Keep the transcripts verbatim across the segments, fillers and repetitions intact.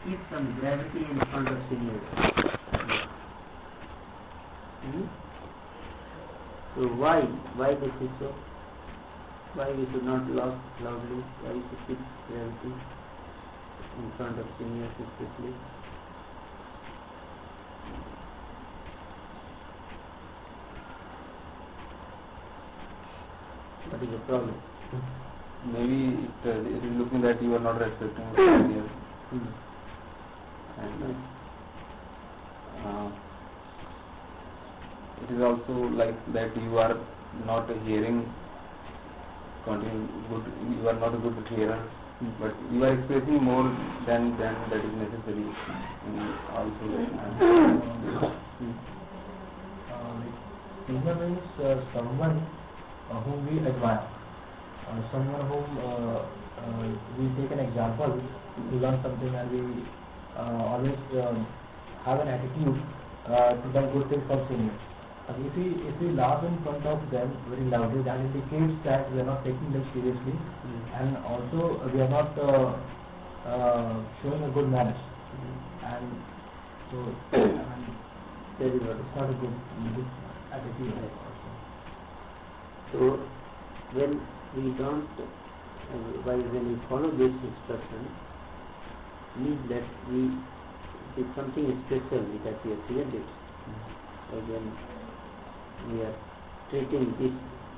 keep some gravity in front of seniors. Hmm? So why? Why this is so? Why we should not laugh loudly? Why we should keep gravity in front of seniors especially? What is the problem? Maybe it, uh, it is looking that you are not respecting the seniors. Hmm. And uh, it is also like that you are not hearing continue good, you are not a good hearer, Hmm. but you are expressing more than, than that is necessary. And also Hmm. Uh, Senior means uh, someone uh, whom we admire, uh, someone whom uh, uh, we take an example to learn something, and we uh, always um, have an attitude uh, to learn good things from seniors. And if we if we laugh in front of them very loudly, that indicates that we are not taking them seriously, Mm. and also uh, we are not uh, uh, showing a good manners. Mm. And so, and That is what. it's not a good, good attitude also. So when we don't, uh, while when we follow this instruction, means that we did something special that we have created. Like when we are treating this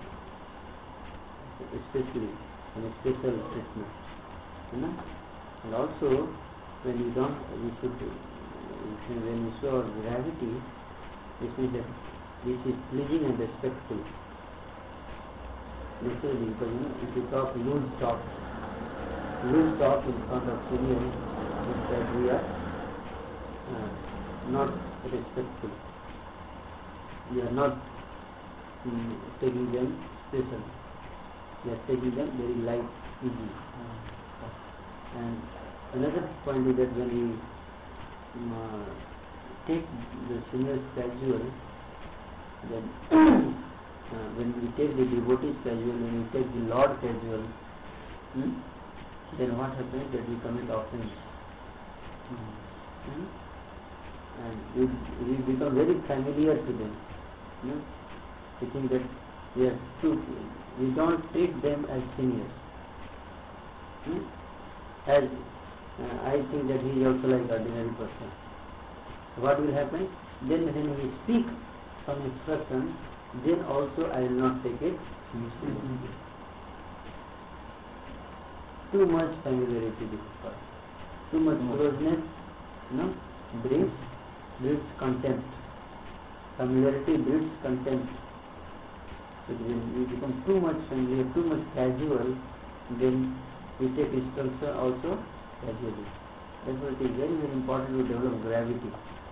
especially in a special treatment, you know. And also when we don't, we should uh, when we show our gravity, this means that this is pleasing and respectful. Naturally, because you know, if you talk loose talk, loose talk in front of seniors, means that we are uh, not respectful. We are not um, taking them special. We are taking them very light, easy. And another point is that when we um, uh, take the seniors casual, then uh, when we take the devotees casual, when we take the Lord casual, hmm, then what happens that we commit offense. Hmm? And we, we become very familiar to them. Hmm? We think that we are too, we don't treat them as seniors. Hmm? As uh, I think that he is also like ordinary person. What will happen? Then when we speak some instruction, then also I will not take it seriously. Too much familiarity with God. Too much closeness, you know, breeds, breeds contempt. Familiarity breeds contempt. But when we become too much familiar, too much casual, then we take instruction also casually. Therefore it is very, very important to develop gravity.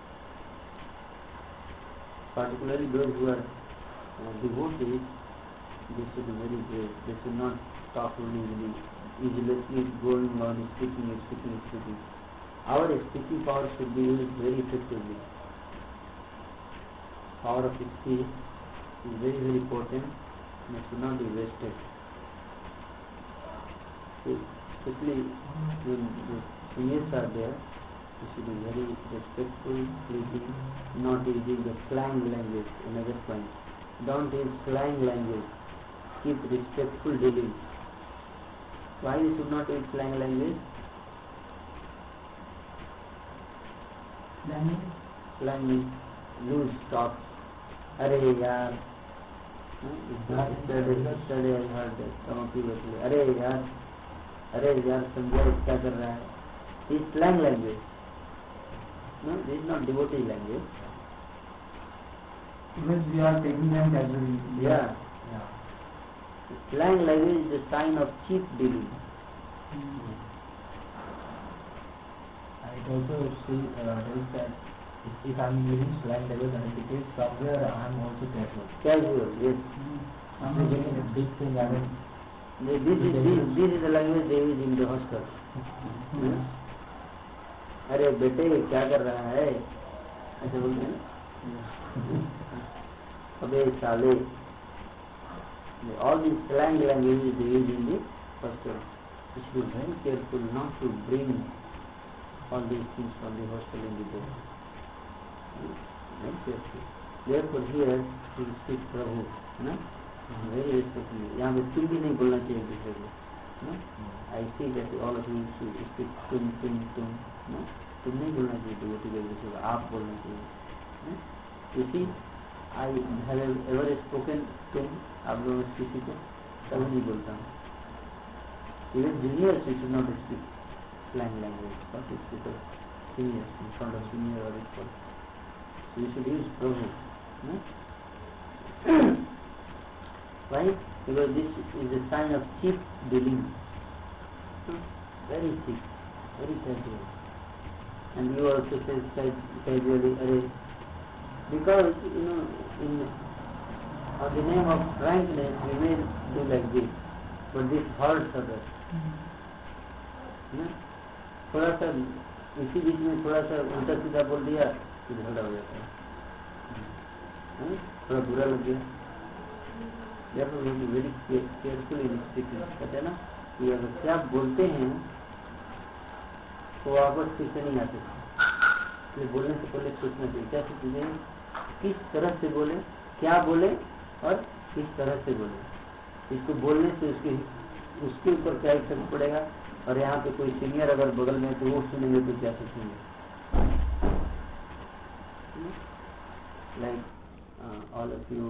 Particularly those who are uh, devotees, they should be very brave. They should not talk really easily, easily going on speaking, speaking, speaking. Our speaking power should be used very effectively. Power of speech is very, very potent and it should not be wasted. So, especially when the seniors are there, we should be very respectful, pleasing, not using the slang language. Another point. Don't use slang language. Keep respectful dealing. Why we should not use slang language? Slang Slang means loose talk. Arey yaar. Yesterday, yesterday I heard that some of you were saying, Arey yaar, Arey yaar, Sanjay kya kar raha hai? This is slang language. No, this is not devotee language. Because we are taking them casually. Yeah. Yeah. Slang language is a sign of cheap dealing. I also see uh, tells that if, if I am using slang language, then it indicates somewhere I am also casual. Casual, yes. I'm not getting a big thing. I mean, This is, this, this is the language they use in the hostel. Hmm? अरे बेटे क्या कर रहा है ऐसे बोलते हैं अबे साले all these slang languages they use in the hostel. You should be very careful not to bring all these things from the hostel in the book. Very careful. Therefore here he speaks Prabhu, ना? Very respectfully. यहाँ पे तुम भी नहीं बोलना चाहिए दूसरे को, ना? I see that all of you should speak तुम तुम तुम, ना? तुम नहीं बोलना चाहिए devotee को दूसरे को, आप बोलना चाहिए, ना? You see, I have ever spoken तुम आप लोगों किसी को कभी नहीं बोलता हूँ. Even juniors we should not speak slang language, but it's because seniors in front of senior or equal. So we should use Prabhu. No? Why? Because this is a sign of cheap dealing. Very cheap, very casual. And you also say casually, array. Because, you know, in, on the name of frankness, we may do like this, but this hurts others. ना? थोड़ा सा इसी बीच में थोड़ा सा उल्टा सीधा बोल दिया तो झगड़ा हो जाता है, थोड़ा बुरा लग गया. Therefore we have to be very careful in speaking. कहते हैं ना कि अगर क्या बोलते हैं तो वापस फिर से नहीं आते, इसलिए बोलने से पहले सोचना चाहिए क्या चीजें किस तरह से बोले, क्या बोले और किस तरह से बोले. इसको बोलने से उसके उसके ऊपर क्या इफेक्ट पड़ेगा, और यहाँ पे कोई सीनियर अगर बगल में तो वो सुनेंगे तो क्या सोचेंगे. Like all of you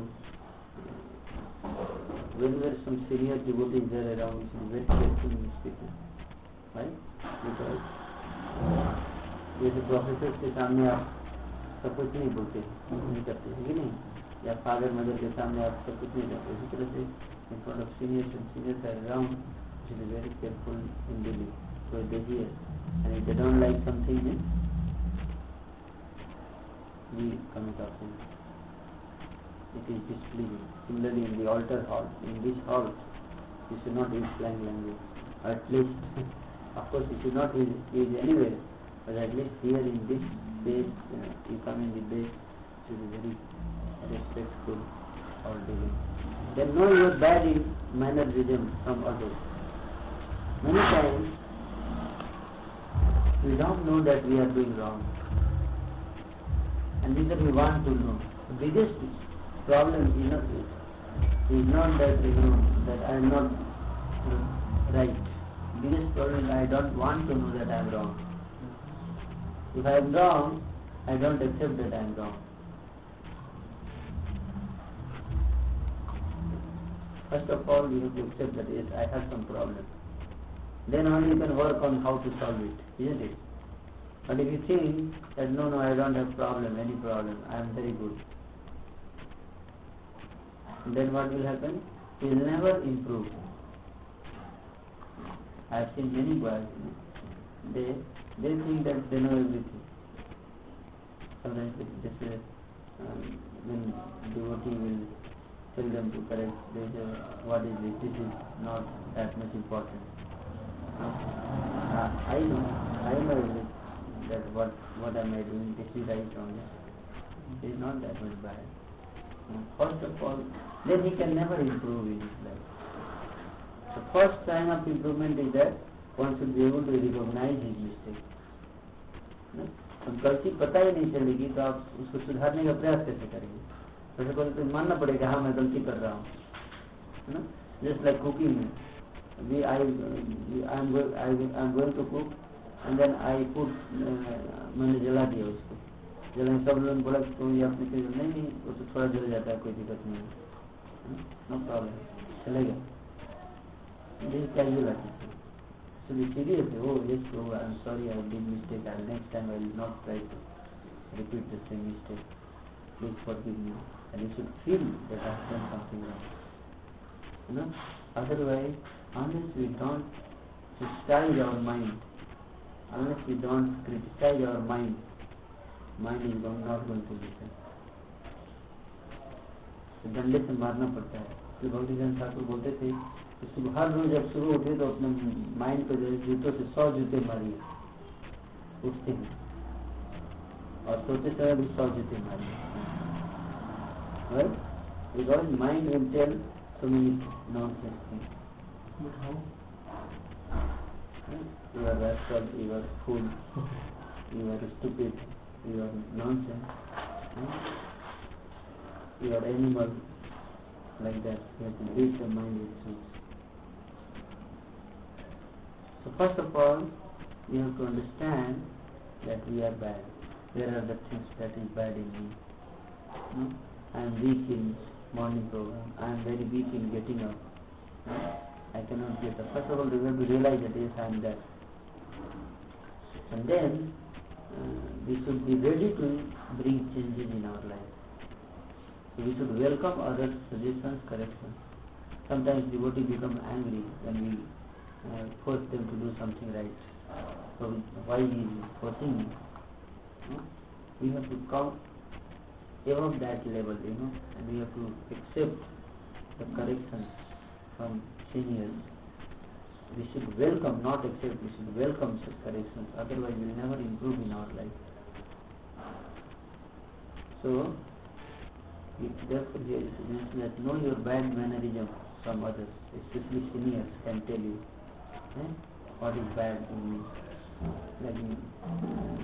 whenever some senior devotees are around, you should be very careful in speaking, right? Because जैसे प्रोफेसर के सामने आप सब कुछ नहीं बोलते, नहीं करते हैं कि नहीं, या फादर मदर के सामने आप सब कुछ नहीं करते. इसी तरह से in front of seniors and seniors are around, you should be very careful in dealing. So they hear, and if they don't like something, then we commit offense. It is displeasing. Similarly, in the altar hall, in this hall, you should not use slang language. Or at least, of course, you should not use, use anywhere, but at least here in this base, you know, you come in the base, you should be very respectful or dealing. Then know your bad in mannerism from others. Many times we don't know that we are doing wrong, and neither we want to know. The biggest problem is not, is not that you know that I am not right. The biggest problem is I don't want to know that I am wrong. If I am wrong, I don't accept that I am wrong. First of all, you have to accept that yes, I have some problem. Then only you can work on how to solve it, isn't it? But if you think that no, no, I don't have problem, any problem, I am very good, then what will happen? You will never improve. I have seen many boys, they they think that they know everything. Sometimes they say, um, when devotee will tell them to correct, they say, what is this? This is not that much important. Uh, I know, I know that what what am I doing, this is right or wrong. It is not that much bad. First of all, then he can never improve in his life. The first sign of improvement is that one should be able to recognize his mistake. गलती पता ही नहीं चलेगी तो आप उसको सुधारने का प्रयास कैसे करेंगे. सबसे पहले तो मानना पड़ेगा हाँ मैं गलती कर रहा हूँ, है ना. जस्ट लाइक कुकिंग में we I I am going I am going to cook and then I put मैंने जला दिया उसको. जलाने सब लोग बोला तो ये आपने कहा नहीं नहीं वो तो थोड़ा जल जाता है, कोई दिक्कत नहीं है, नो प्रॉब्लम, चलेगा. This casual attitude. So be serious. Oh yes, oh I am sorry, I did mistake. I next time I will not try to repeat the same mistake. Please forgive me. And you should feel that I have done something wrong. You know. Otherwise, unless we don't criticize our mind, unless we don't criticize our mind, mind is not going to listen. तो डंडे से मारना पड़ता है. तो भक्तिजन ठाकुर बोलते थे कि सुबह हर रोज जब सुबह उठे तो अपने माइंड को जो जूतों से सौ जूते मारिए उठते हैं, और सोते समय भी सौ जूते मारिए. Right? Because mind will tell so many nonsense things. But how? You are rascal, you are fool. are stupid, you are nonsense, hmm? you are animal, like that. You have to beat the mind with truth. So first of all, we have to understand that we are bad. Where are the things that is bad in me? Hmm? I am weak in morning program. I am very weak in getting up. Hmm? I cannot get up. First of all, we have to realize that yes, I am that. And then uh, we should be ready to bring changes in our life. So we should welcome others' suggestions, corrections. Sometimes devotees become angry when we uh, force them to do something right. So why he is forcing me? No? We have to come above that level, you know, and we have to accept the corrections from seniors. We should welcome, not accept, we should welcome such corrections, otherwise we will never improve in our life. So, it, therefore here it is mentioned that know your bad mannerism from others, especially seniors can tell you eh, what is bad in me. Like uh,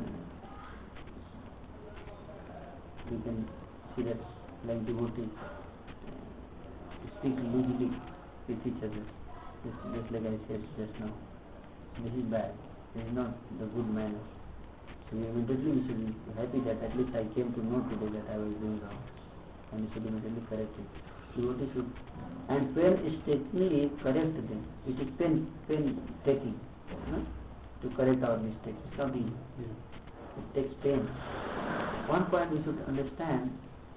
you can see that like devotees uh, speak loosely with each other. Just, just like I said just now, this is bad, this is not the good manner. So we immediately we should be happy that at least I came to know today that I was doing wrong, and we should immediately correct it. Devotee should, and painstakingly correct them. It is pain, pain taking, you know, to correct our mistakes. It's not easy. It takes pain. One point we should understand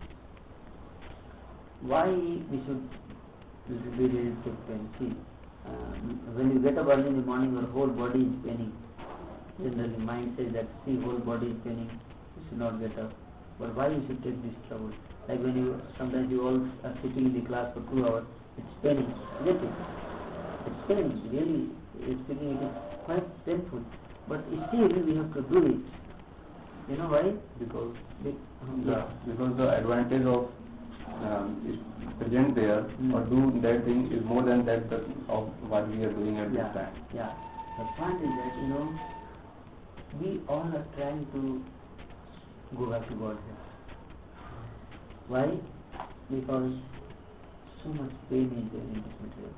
why we should be ready to take pain. See, uh, when you get up early in the morning, your whole body is paining. Generally, mind says that, see, whole body is paining, you should not get up. But why you should take this trouble? Like when you, sometimes you all are sitting in the class for two hours, it's paining, isn't it? It's paining, really, it's speaking, it is quite painful. But still, we have to do it. You know why? Because Be, um, the, yeah. because the advantage of um, is present there, Mm. or do that thing is more than that the, of what we are doing at Yeah, this time. yeah. The point is that, you know, we all are trying to go back to Godhead. Why? Because so much pain is there in this material.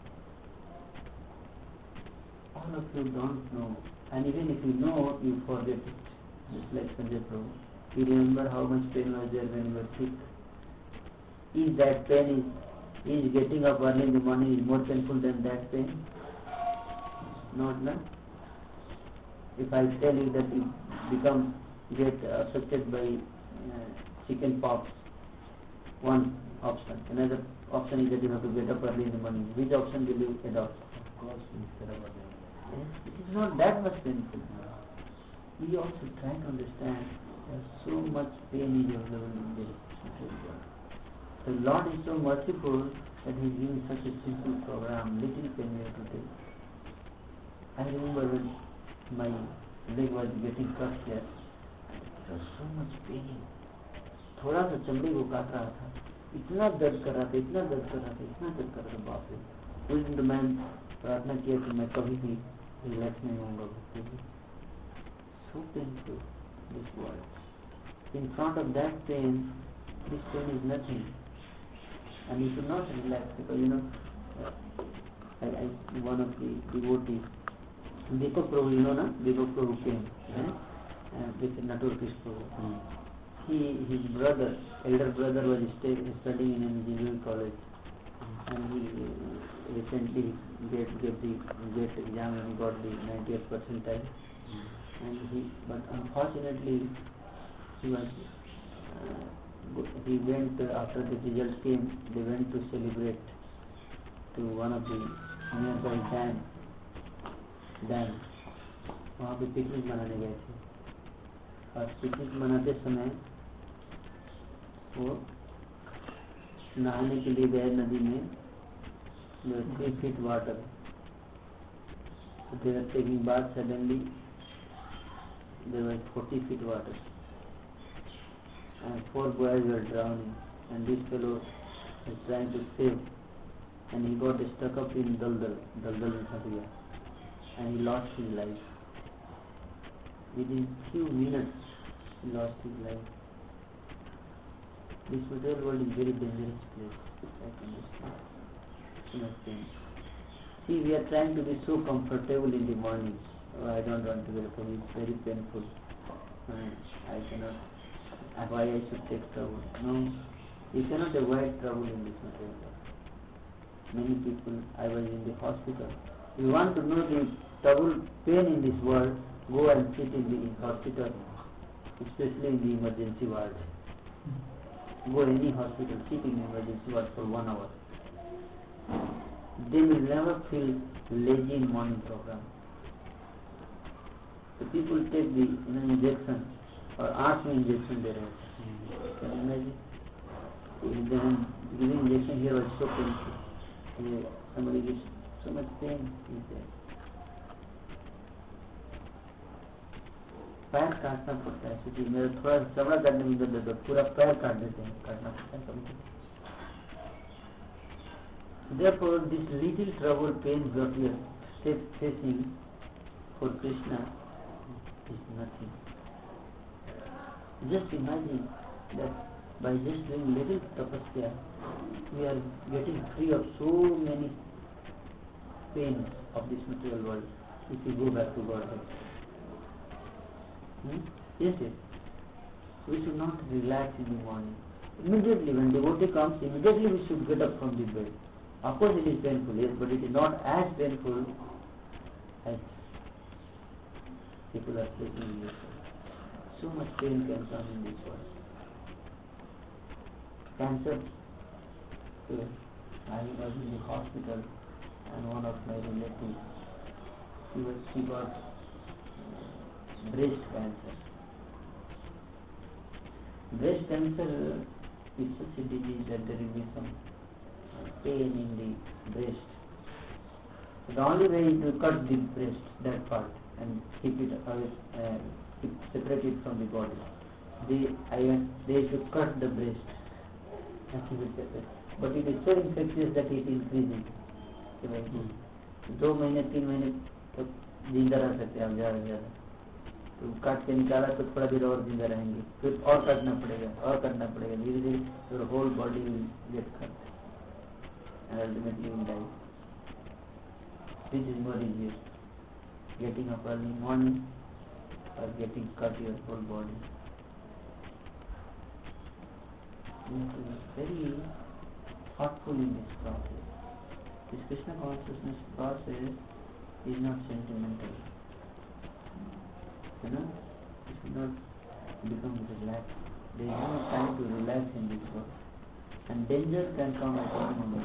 All of you don't know, and even if you know, you forget it. Just like Sanjay Prabhu. You remember how much pain was there when you were sick. Is that pain is, is getting up early in the morning is more painful than that pain? Not, no? If I tell you that you become, get affected by uh, chicken pox, one option. Another option is that you have to get up early in the morning. Which option will you adopt? Of course, instead of yes, it is not that much painful. We also try to understand that so much pain is available in this material world. The Lord is so merciful that He is giving such a simple program, little pain we have to take. I remember when my leg was getting cut here, there was so much pain. थोड़ा सा चमड़ी को काट रहा था, इतना दर्द कर रहा था, इतना दर्द कर रहा था, इतना दर्द कर रहा था, बाप रे। उस दिन तो मैं प्रार्थना किया कि मैं कभी भी रिलैक्स नहीं होऊंगा भक्ति में। So painful, this world. In front of that pain, this pain is nothing. And you should not relax because, you know, I, I, one of the devotees, Deepak Prabhu, you know, na? Deepak Prabhu came, eh? uh, with Natur Krishna Prabhu. Mm. He, his brother, elder brother was stay, studying in engineering college. Mm. And he uh, recently gave, gave the GATE exam and got the ninetieth percentile. Mm. And he, but unfortunately, he was, uh, he went, uh, after the result came, they went to celebrate to one of the nearby dam, dam. वहाँ पे picnic मनाने गए थे, और picnic मनाते समय वो नहाने के लिए गए नदी में, three feet water. So they were taking bath, suddenly there was forty feet water. And four boys were drowning, and this fellow was trying to save, and he got stuck up in Daldal, Daldal in Sadia, and he lost his life. within few minutes he lost his life. This material world is very dangerous place. I can understand. So much pain. See, we are trying to be so comfortable in the morning. Oh, I don't want to get up. It's very painful. Uh, I cannot. Uh, why I should take trouble? No, you cannot avoid trouble in this material world. Many people. I was in the hospital. If you want to know the trouble, pain in this world, go and sit in the hospital, especially in the emergency ward. Go any hospital, sit in emergency ward for one hour. They will never feel lazy in morning program. The people take the you know, injection or ask me injection there. Can you imagine? If they are giving injection here was so painful. And somebody gives so much pain is there. पैर काटना पड़ता है ऐसी मेरा थोड़ा चमड़ा काटने में दर्द होता है पूरा पैर काट देते हैं काटना पड़ता है कभी therefore this little trouble pain that we are facing for Krishna is nothing. Just imagine that by just doing little tapasya we are getting free of so many pains of this material world if we go back to Godhead. Hmm? Yes, yes. We should not relax in the morning. Immediately when devotee comes, immediately we should get up from the bed. Of course it is painful, yes, but it is not as painful as people are facing in this world. So much pain can come in this world. Cancer. So, I was in the hospital and one of my relatives, she was she got breast cancer. Breast cancer is such a disease that there will be some pain in the breast. So the only way is to cut the breast, that part, and keep it away, uh, keep, separate it from the body. They, I, they should cut the breast and keep it separate. But it is so infectious that it increases. दो महीने तीन महीने तक जिंदा रह सकते हैं आप ज़्यादा ज़्यादा. तो काट के निकाला तो थोड़ा देर और जिंदा रहेंगे, फिर और काटना पड़ेगा और काटना पड़ेगा, धीरे धीरे your whole body will get cut and ultimately will die. This is what is here. Getting up early morning or getting cut your whole body. You have to be very thoughtful in this process. This Krishna consciousness process is not sentimental. You know, it should not become relaxed. There is no time to relax in this world. And danger can come at any moment.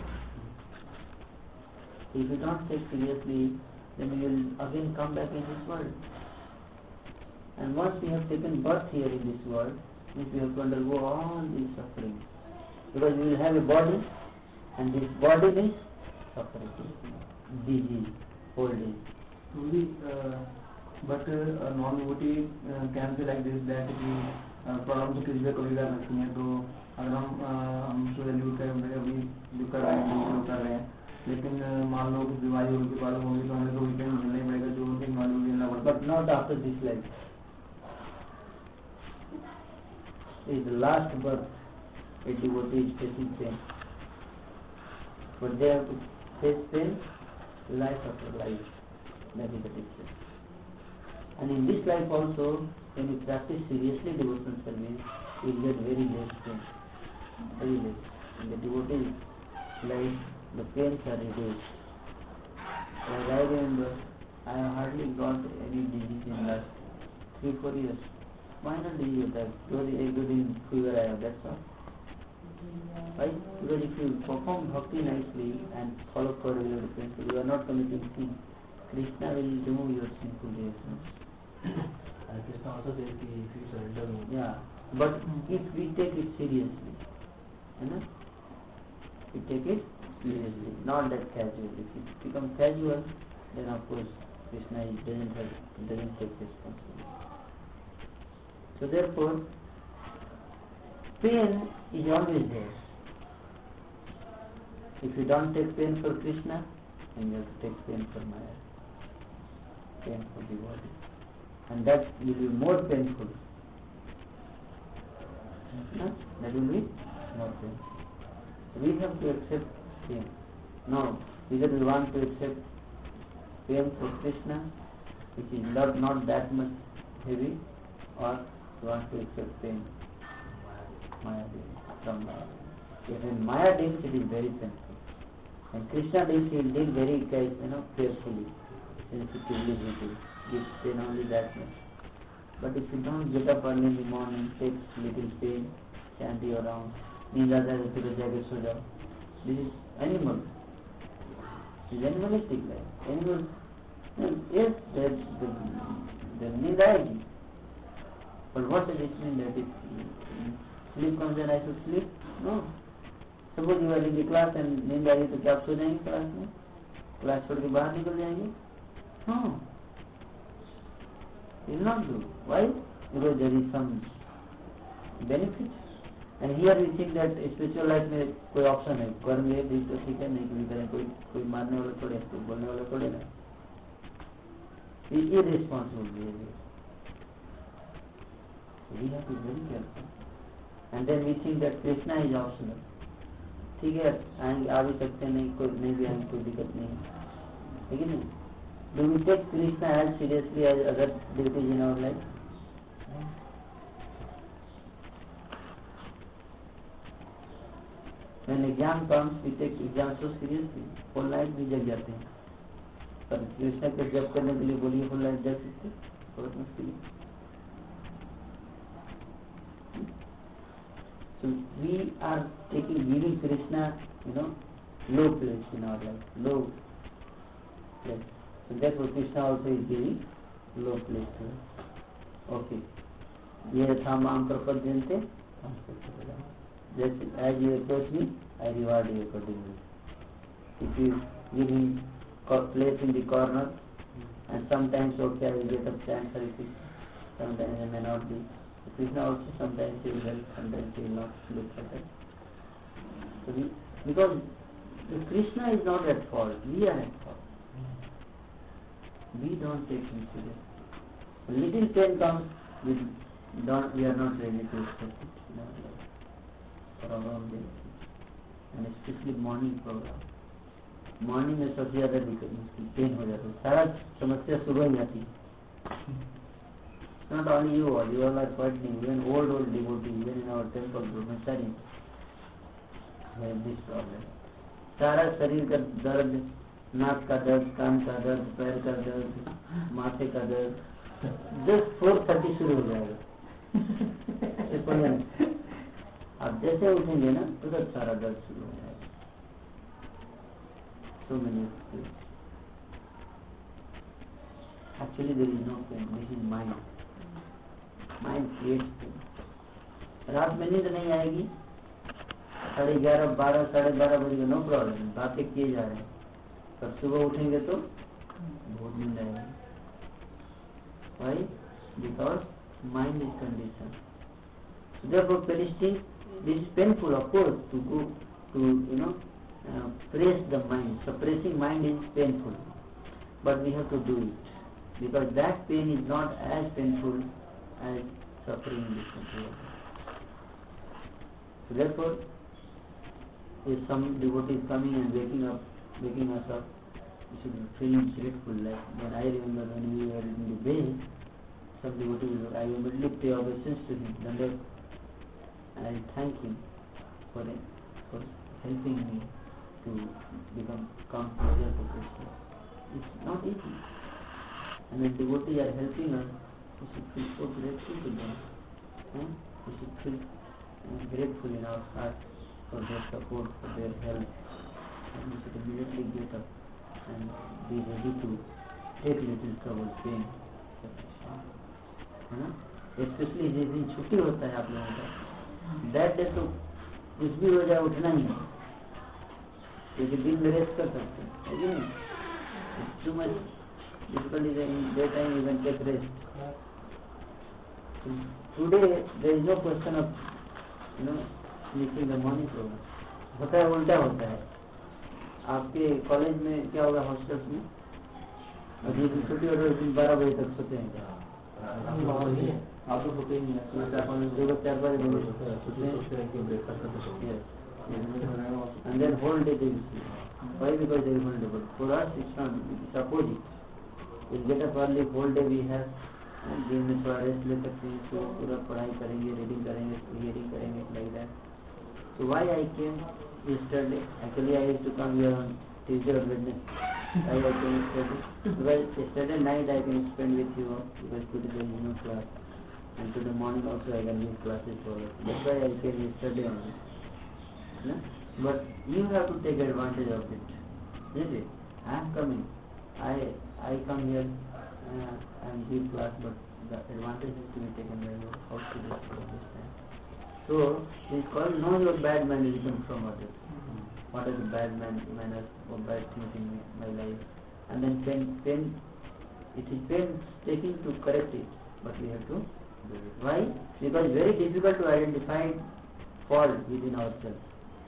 If you don't take seriously, then you will again come back in this world. And once we have taken birth here in this world, means we have to undergo all these sufferings. Because we will have a body, and this body is suffering, disease, old age. Truly, uh, but uh, a non-devotee uh, can be like this, that कि problem तो किसी से कभी कर सकती हैं. तो अगर हम uh, हम सैल्यूट कर अभी जो कर रहे हैं जो कर रहे हैं, लेकिन uh, मान लो कि बीमारी होगी प्रॉब्लम होगी तो हमें तो वीकेंड मिलना ही पड़ेगा, जो उनकी मालूम लेना पड़ता. But not after this life. Is the last birth a devotee is facing pain. But they have to face pain life after life. That is the difference. And in this life also, when you practice seriously devotional service, you will get very less pain. Very less. In the devotee life, the pains are reduced. Like I remember, I have hardly got any disease in the last three, four years. Minor disease that very good in fever I have, that's all. Right? Because if you perform bhakti nicely and follow for regular principle, you are not committing sin. Krishna will remove your sinful ways. No? And Krishna also says कि if you surrender me. Yeah, but if we take it seriously, you know, we take it seriously, not that casual. If it becomes casual, then of course Krishna doesn't have, doesn't take responsibility. So therefore, pain is always there. If you don't take pain for Krishna, then you have to take pain for Maya, pain for the body. and that will be more painful. Huh? That will be more painful. We have to accept pain. Now, either we want to accept pain for Krishna, which is not, not that much heavy, or we want to accept pain Maya from Maya. If in Maya deals, it is very painful. And Krishna deals, he will deal very you know, carefully, sensitively, gentle. Gives pain only that much. But if you don't get up early in the morning, take little pain, shanty around, नींद आता है तो जाके सो जाओ. This is animal. This is animalistic life. Animal, yes, the the the नींद आएगी. But what does it mean that if sleep comes and I should sleep? No. Suppose you are in the class and नींद आ रही तो क्या आप सो जाएंगे class में? Class छोड़ के बाहर निकल जाएंगे? No. You will not do. Why? Because there is some benefit. And here we think that spiritual life में कोई ऑप्शन है, करेंगे भी तो ठीक है, नहीं भी करें, कोई कोई मारने वाला थोड़े, कोई बोलने वाला थोड़े ना. Irresponsible behavior. We have to be very careful. And then we think that Krishna is optional. ठीक है, आएंगे आ भी सकते नहीं, कोई नहीं भी आएंगे, कोई दिक्कत नहीं, ठीक है नहीं. Do we take Krishna as seriously as other duties in our life? When exam comes, we take exam so seriously. Whole night भी जग जाते हैं. पर कृष्णा को जप करने के लिए बोलिए whole night जग सकते, बहुत मुश्किल है. So we are taking giving Krishna, you know, low place in our life, low place. So therefore Krishna also is giving low place to us. Okay. ये था माम प्रपद्यन्ते. Just as you approach me, I reward you accordingly. If you give me place in the corner, and sometimes okay, I will get up chant Hare Krishna, sometimes I may not be. Krishna also sometimes he will help, sometimes he will not look at it. So we, because the Krishna is not at fault, we are at fault. We don't take him seriously. A little pain comes, we, don't, we are not ready to accept it. You know, like, for our own benefit. And especially morning program. Morning में सबसे ज़्यादा दिक्कत मुश्किल pen हो जाता है. सारा समस्या सुबह में आती है. Not only you all, you all are quite new, even old old devotees, even in our temple brahmachari, we have this problem. सारा शरीर का दर्द, नाक का दर्द, कान का दर्द, पैर का दर्द, माथे का दर्द, जस्ट फोर थर्टी शुरू हो जाएगा. आप जैसे उठेंगे ना तुरंत सारा दर्द शुरू हो जाएगा. So many things. Actually there is no pain, this is mind. Mind creates pain. रात में नींद नहीं आएगी, साढ़े ग्यारह बारह साढ़े बारह बजे नो प्रॉब्लम, बातें किए जा रहे हैं. पर सुबह उठेंगे तो बहुत नींद आएगी. Why? Because mind is conditioned. So therefore, Palestine, this is painful, of course, to go to you know uh, press the mind. Suppressing mind is painful, but we have to do it because that pain is not as painful as suffering in this country. So therefore, if some devotee is coming and waking up, waking us up, we should be feeling grateful. Like when I remember when we were in the bay, some devotee, I immediately pay obeisance to him, and I thank him for it, for helping me to become come closer to Krishna. It's not easy. And when devotees are helping us, we should feel so grateful to them. Hmm? We should feel uh, grateful in our heart for their support, for their help. And we should immediately get up and be ready to take little trouble, pain. है ना? Especially जिस दिन छुट्टी होता है आप लोगों का, that day तो कुछ भी हो जाए उठना ही है, क्योंकि दिन में रेस्ट कर सकते हैं, है कि नहीं? It's too much difficult in daytime you can take rest. Today there is no question of you know sleeping the morning program. होता है उल्टा होता है. आपके कॉलेज में क्या होगा, हॉस्टल्स में और जिस दिन छुट्टी होती है उस दिन बारह बजे तक सोते हैं. आप तो होते ही नहीं है, चार पाँच सुबह चार बजे ब्रेकफास्ट करते सोते and then whole day they will sleep. Why? Because they will hold. For us it's not, it's opposite. We get up early, whole day we have, दिन में थोड़ा रेस्ट ले सकते हैं, तो पूरा पढ़ाई करेंगे, रीडिंग करेंगे, हियरिंग करेंगे, like that. So why I came yesterday? Actually I used to come here on Tuesday or Wednesday. I came yesterday. Because yesterday night I can spend with you because today there is no class. And today morning also I can give classes for us. That's why I came yesterday only. No? But you have to take advantage of it. Isn't it? I am coming. I I come here uh, and give class, but the advantage is to be taken by you. How to do it this time? So it is called know your bad mannerism from others. Mm-hmm. What are the bad man manners or bad things in my life? And then pain, pain. It is painstaking to correct it, but we have to do it. Why? Because it's very difficult to identify fault within ourselves.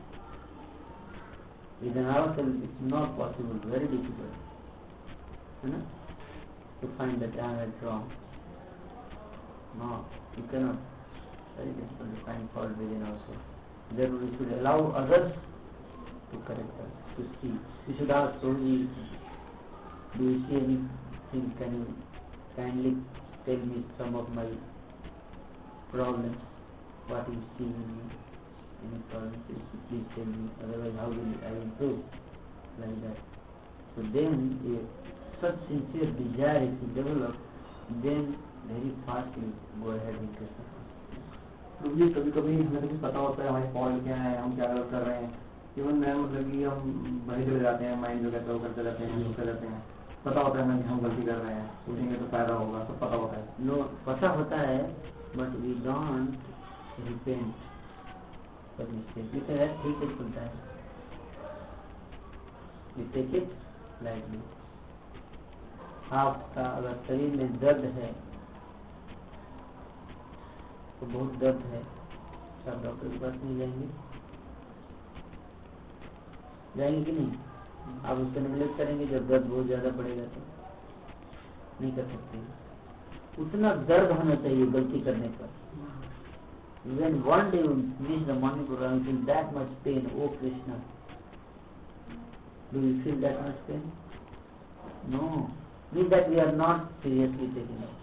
Within ourselves, it's not possible. Very difficult. You know, to find that I am wrong. No, you cannot. Very difficult to find fault within ourselves. Therefore, we should allow others to correct us, to see. We should ask, Swamiji, do you see anything? Can you kindly tell me some of my problems? What you see in me? Any problems? Please tell me. Otherwise, how will I improve? Like that. So then, if such sincere desire is developed, then very fast you go ahead in Krishna. क्योंकि कभी कभी हमें तो पता होता है हमारे fault क्या है, हम क्या गलत कर रहे हैं. इवन मैं मतलब कि हम बड़े चले जाते हैं, माइंड जो कहते हैं वो करते रहते हैं, यूज करते रहते हैं. पता होता है हमें कि हम गलती कर रहे हैं, सोचेंगे तो फायदा होगा, सब पता होता है. नो, पता होता है, but we don't repent for mistake. ये तो ठीक है, सुनता है. We take it lightly. आपका अगर शरीर में दर्द है, तो बहुत दर्द है, तो आप डॉक्टर के पास नहीं जाएंगे? जाएंगे कि नहीं? आप उससे निगलेक्ट करेंगे जब दर्द बहुत ज्यादा पड़ेगा तो? नहीं कर सकते. उतना दर्द होना चाहिए गलती करने पर. When one day you miss the morning program, you feel that much pain. Oh Krishna, do you feel that much pain? No. Means that we are not seriously taking it.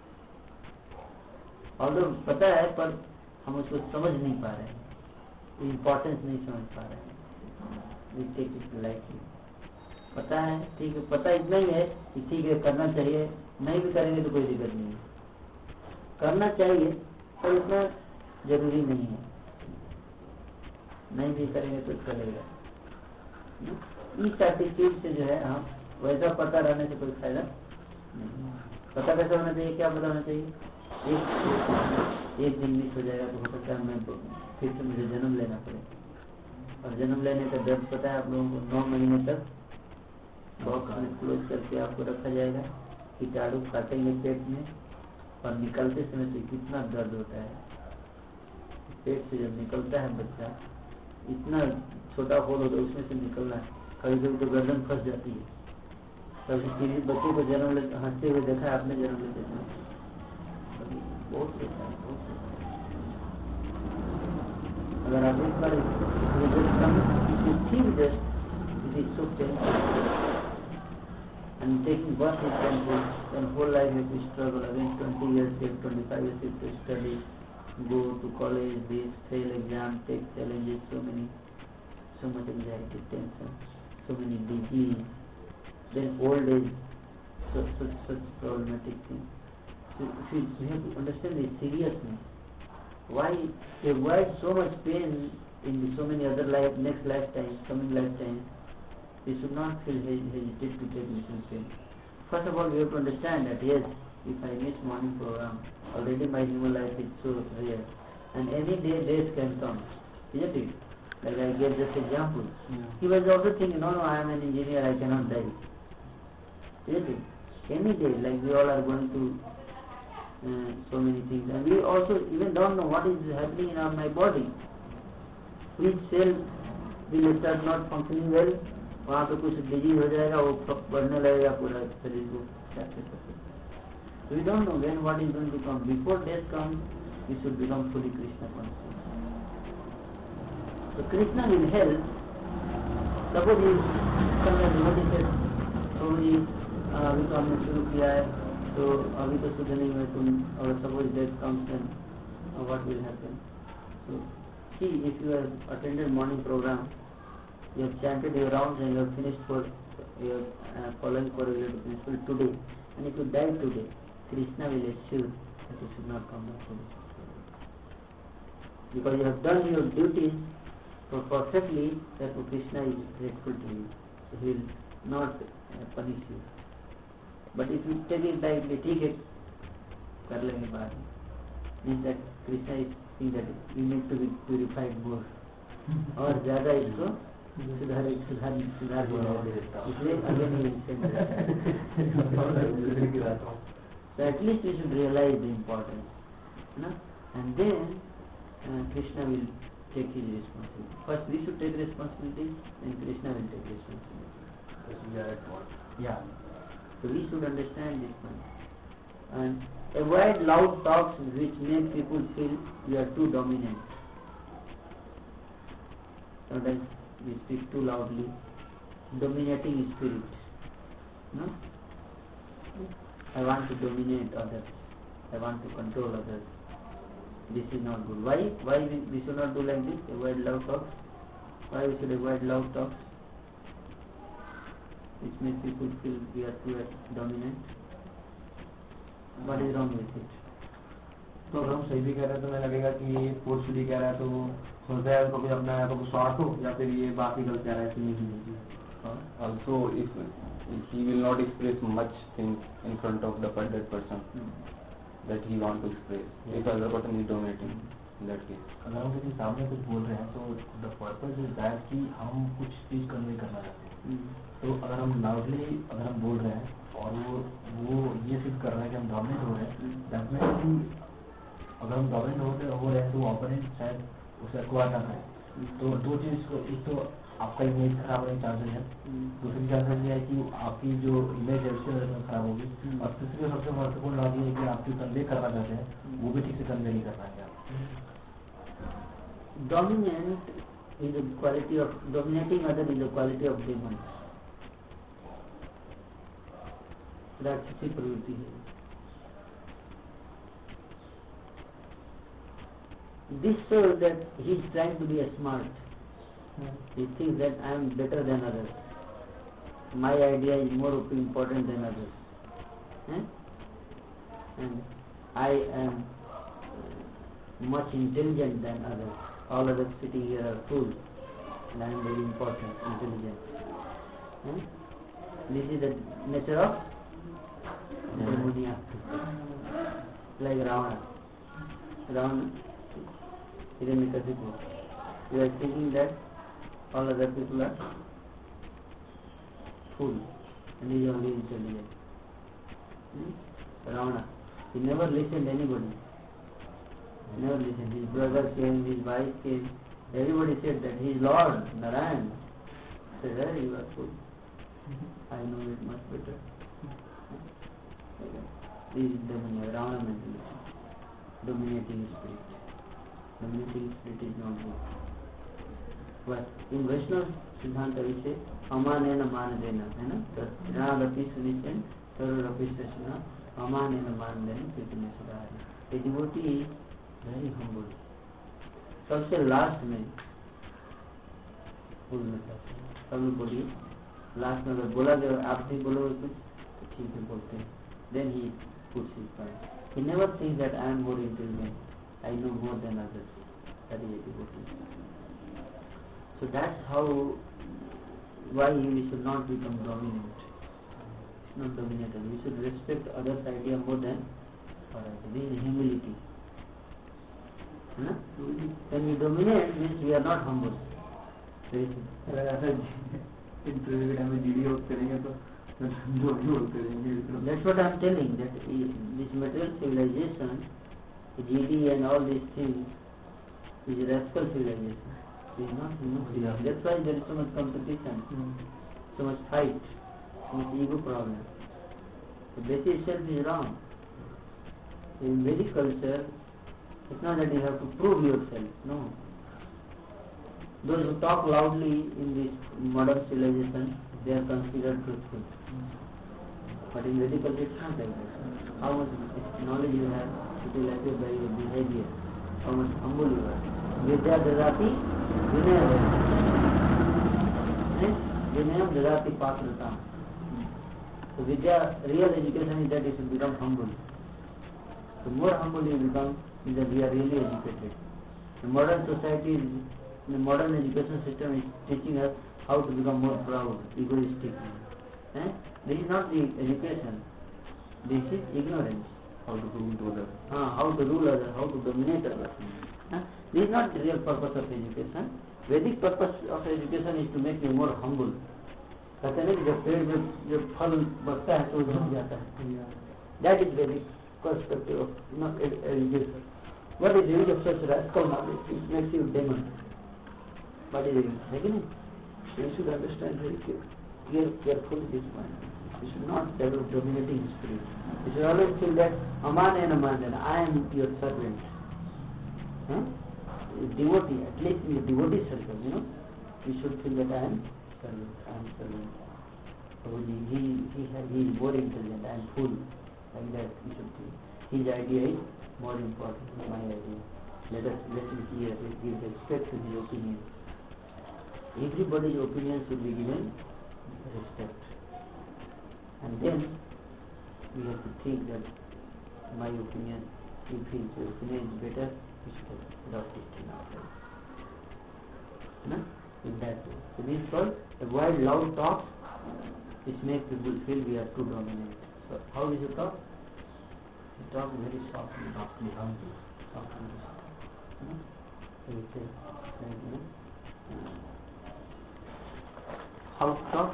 Although पता है, पर हम उसको समझ नहीं पा रहे हैं, इम्पोर्टेंस नहीं समझ पा रहे हैं. We take it lightly. पता है, ठीक है, पता इतना ही है कि ठीक है करना चाहिए, नहीं भी करेंगे तो कोई दिक्कत नहीं है. करना चाहिए पर इतना जरूरी नहीं है, नहीं भी करेंगे तो चलेगा. इस एटीट्यूड से जो है हम वैसा पता रहने से कोई फायदा नहीं. पता कैसा होना चाहिए, क्या पता होना चाहिए? एक एक दिन मिस हो जाएगा तो हो सकता है मैं फिर से मुझे जन्म लेना पड़े. और जन्म लेने का दर्द पता है आप लोगों को? नौ महीने तक बॉक्स में क्लोज करके आपको रखा जाएगा, कीटाणु काटेंगे पेट में, और निकलते समय से कितना दर्द होता है. पेट से जब निकलता है बच्चा, इतना छोटा होल होता है, उसमें से निकलना है. कभी कभी तो गर्दन फंस जाती है. कभी किसी बच्चे को जन्म लेते हंसते हुए देखा है आपने? जन्म लेते समय बहुत लेता है, बहुत लेता है. अगर आप एक बार ठीक just it is so painful and taking birth is painful, then whole life you have to struggle against twenty years, twenty-five years to study, go to college, this, fail exam, take challenges, so many, so much anxiety, tension, so many disease, then old age, such, such, such problematic things. So if you, you have to understand this seriously. Why avoid so much pain in the, so many other life, next lifetimes, coming lifetimes? We should not feel hesitate to take little pain. First of all, we have to understand that yes, if I miss morning program, already my human life is so rare, and any day days can come, isn't it? Like I gave just example. Yeah. He was also thinking, no, no, I am an engineer, I cannot die. Isn't it? Any day, like we all are going to uh, so many things, and we also even don't know what is happening in our, my body. Which cell will start not functioning well, वहाँ पे कुछ disease हो जाएगा, वो बढ़ने लगेगा पूरा शरीर को. क्या कर सकते? So we don't know when what is going to come. Before death comes, we should become fully Krishna conscious. So Krishna will help. Suppose he, somewhere devotee said, प्रभु जी अभी तो हमने शुरू किया है, तो अभी तो शुद्ध नहीं हुए तुम, और suppose death comes then what will happen? So see, if you have attended morning program, you have chanted your rounds and you have finished for your uh, following for related principle today, and if you die today, Krishna will assure that you should not come back to this world. Because you have done your duties so perfectly, therefore Krishna is grateful to you. So he will not uh, punish you. But if you take it lightly, take it, kar lenge baad, means that Krishna is saying that you need to be purified more. और ज़्यादा इसको सुधार सुधार सुधार इसलिए again ही So at least we should realize the importance, no? And then uh, Krishna will take his responsibility. First we should take responsibility, then Krishna will take responsibility. Because we are at fault. Yeah. So we should understand this point. And avoid loud talks which make people feel you are too dominant. Sometimes we speak too loudly, dominating spirit. No? I want to dominate others. I want to control others. This is not good. Why? Why we, we should not do like this? Avoid loud talks. Why we should avoid loud talks? Which makes people feel we are too dominant. What is wrong with it? तो अगर हम सही भी कह रहे हैं तो हमें लगेगा कि ये फोर्सफुली कह रहा है, तो सोचता है उनको कुछ अपना या तो कुछ स्वार्थ हो या फिर ये बाकी गलत कह रहा है इसलिए नहीं. Also, if he will not express much things in front of the that person Hmm. that he want to express, Yeah. if other person is dominating, in that case. अगर हम किसी सामने कुछ बोल रहे हैं तो द पर्पस इज दैट कि हम कुछ चीज कन्वे करना चाहते हैं. Hmm. तो अगर हम लाउडली अगर हम बोल रहे हैं और वो वो ये सिद्ध कर रहा है कि हम डोमिनेट हो रहे हैं, दैट मीन्स कि अगर हम डोमिनेट होते हो रहे हैं तो ओपोनेंट शायद उसे एक्वायर ना करे. तो दो चीज को, एक तो आपका इमेज खराब होने के चांसेस है, दूसरी चांसेस ये है कि आपकी जो इमेज है उसकी वजह से खराब होगी, और तीसरी सबसे महत्वपूर्ण बात ये है कि आप जो कन्वे करना चाहते हैं वो भी ठीक से कन्वे नहीं कर पाएंगे आप. Dominant is a quality of dominating other is a quality of demons. राक्षसी प्रवृत्ति है. This shows that he is trying to be a smart. He thinks that I am better than others. My idea is more important than others. Eh? And I am much intelligent than others. All others sitting here are fools, and I am very important, intelligent. Eh? This is the nature of demoniac, like Ravana. Ravana, Hiranyakashipu. You are thinking that all other people are fools, and he is only intelligent. Hmm? Ravana, he never listened to anybody. Never listened. His brother came, his wife came. Everybody said that he is Lord Narayan. He said, hey, you are fool. I know it much better. This is the Ravana mentality. Dominating spirit. Dominating spirit is not good. But in Vaishnava Siddhanta we say, Amanena Manadena, है ना? Ranadapi Sunishen, Sarurapi Sashana, Amanena Manadena, Pitane Sudhari. A devotee is very humble. सबसे last में फूल में सब लोग बोलिए, last में अगर बोला जाए आप भी बोलोगे कुछ तो ठीक है बोलते हैं. Then he puts his point. He never thinks that I am more intelligent, I know more than others. That is a devotee. So that's how, why we should not become dominant. Not dominated. We should respect others' idea more than our idea. This is humility. Huh? When we dominate, means we are not humble. Very simple. That's what I am telling, that this material civilization, G D and all these things, is a rascal civilization. It is not human civilization. That's why there is so much competition, mm. so much fight, so much ego problem. The basis itself is wrong. in Vedic culture, it's not that you have to prove yourself, no. Those who talk loudly in this modern civilization, they are considered truthful. But in Vedic culture, it's not like that. How much knowledge you have, it will appear by your behavior. How much humble you are. Vidya dadati, vinaya dadati. Vinayam dadati patratam. So Vidya, real education is that you should become humble. The more humble you become, is that we are really educated. The modern society, is, the modern education system is teaching us how to become more proud, egoistic. Eh? This is not the education. This is ignorance. How to rule others. Uh, how to rule others, how to dominate others. Uh, this is not the real purpose of education. Vedic purpose of education is to make you more humble. कहते हैं कि जब पेड़ में जब फल बढ़ता है तो झुक जाता है. That is Vedic perspective of not education. What is the use of such rascal knowledge? It makes you demon. What is the use? You should understand very carefully this point. You should not develop dominating spirit. You should always feel that aman and aman, and I am your servant. Huh? Devotee, at least in the devotee circle, you know, you should feel that I am servant. I am servant. So he he he, has, he is more intelligent. I am fool. Like that, you should feel. His idea is more important than my idea. Let us let him hear. Give respect to his opinion. Everybody's opinion should be given respect. And then we have to think that my opinion, if his opinion is better, we should adopt it in our life. No? In that way. So this is called the wild loud talk which makes people feel we are too dominant. So how is it talk? We talk very softly, softly, humbly, softly. No? So we say, like, you know, uh, how to talk?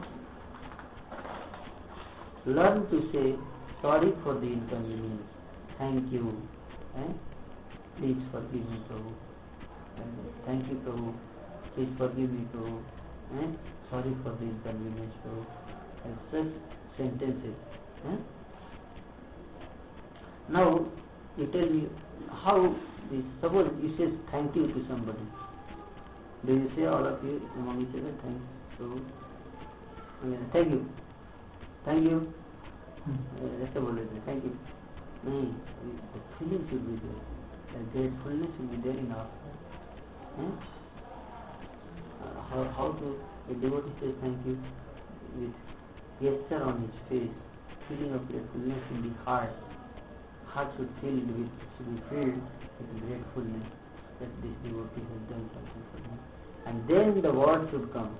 Learn to say sorry for the inconvenience. Thank you. Eh? Please forgive me, Prabhu. And thank you, Prabhu. Please forgive me, Prabhu. Eh? Sorry for the inconvenience, Prabhu. And such sentences. Eh? Now, you tell me how this, suppose you say thank you to somebody. Do you say all of you among each other, thank you, Prabhu? Thank you. Thank you. ऐसे बोले थे thank you नहीं the feeling should be there, the gratefulness should be there in our heart. eh? uh, how, how to a devotee say thank you with gesture on his face, feeling of gratefulness in the heart. Heart should fill with should be filled with gratefulness that this devotee has done something for me, and then the word should come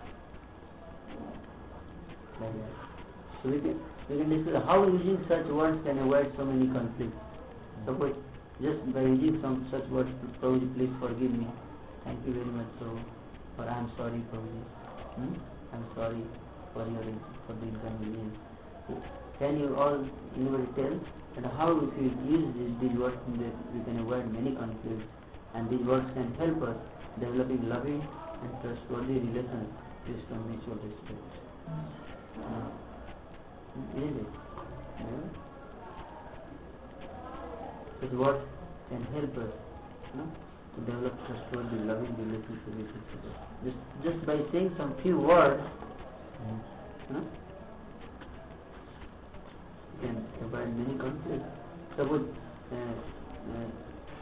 like that. So we can we can discuss how using such words can avoid so many conflicts. Suppose just by using some such words, Prabhuji, please forgive me, thank you very much, Prabhu, or I am sorry, Prabhuji, hmm? I am sorry for your for the inconvenience. Can you all anybody tell that how if you use these, these words that we can avoid many conflicts, and these words can help us developing loving and trustworthy relations based on mutual respect. Uh, Isn't it? Yeah? Such words can help us, no, to develop trustworthy, loving relationship with each other. Just, just by saying some few words, mm. no, you can avoid many conflicts. Suppose uh, uh,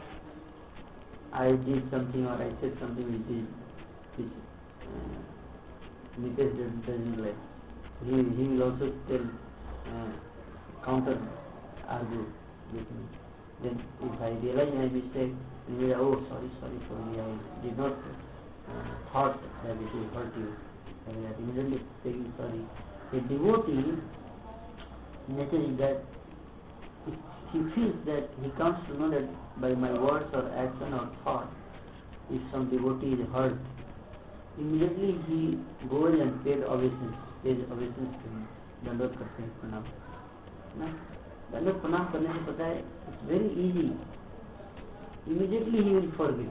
I did something or I said something which is which uh, Nitesh doesn't like. He he will also tell. Uh, counter argue with me. Then if I realize my mistake, then we are, oh sorry, sorry for me, I did not uh, thought that it will hurt you. And we are immediately saying sorry. A devotee nature is that if he feels that he comes to know that by my words or action or thought, if some devotee is hurt, immediately he goes and pays obeisance, pays obeisance to him. दंडवत करते हैं प्रणाम ना दंडवत प्रणाम करने से पता है it's very easy immediately he will forgive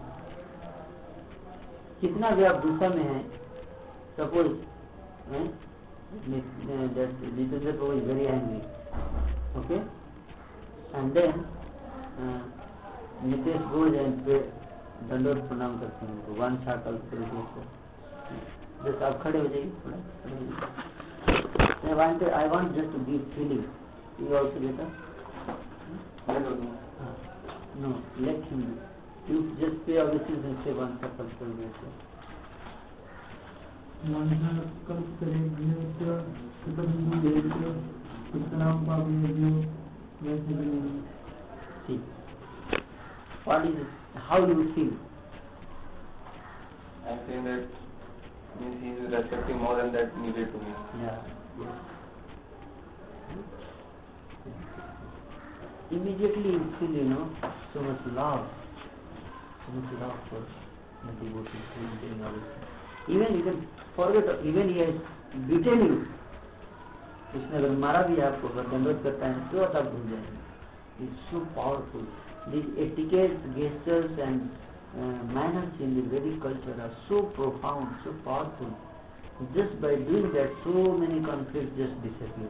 कितना भी आप गुस्सा में हैं suppose Jitendra Prabhu is very angry okay and then Nitesh goes and pay dandavat प्रणाम करते हैं उनको वन छाकल तरीके से जैसे आप खड़े हो जाइए थोड़ा I want I want just to give feeling you also बेटा no let him you just pay obviously and say one छाकल तरीके से वन छाकल तरीके से कितना देर से कितना पावे जो वैसे see what is it? How do you feel? I feel that means he is respecting more than that needed to me. Yeah. Yes. Immediately you feel, you know, so much love, so much love for the devotee, doing all this. Even you can forget, even he has beaten you. उसने अगर मारा भी आपको अगर दंडोत करता है तो आप भूल जाएंगे. It's so powerful. These etiquettes, gestures and uh, manners in the Vedic culture are so profound, so powerful. Just by doing that, so many conflicts just disappear.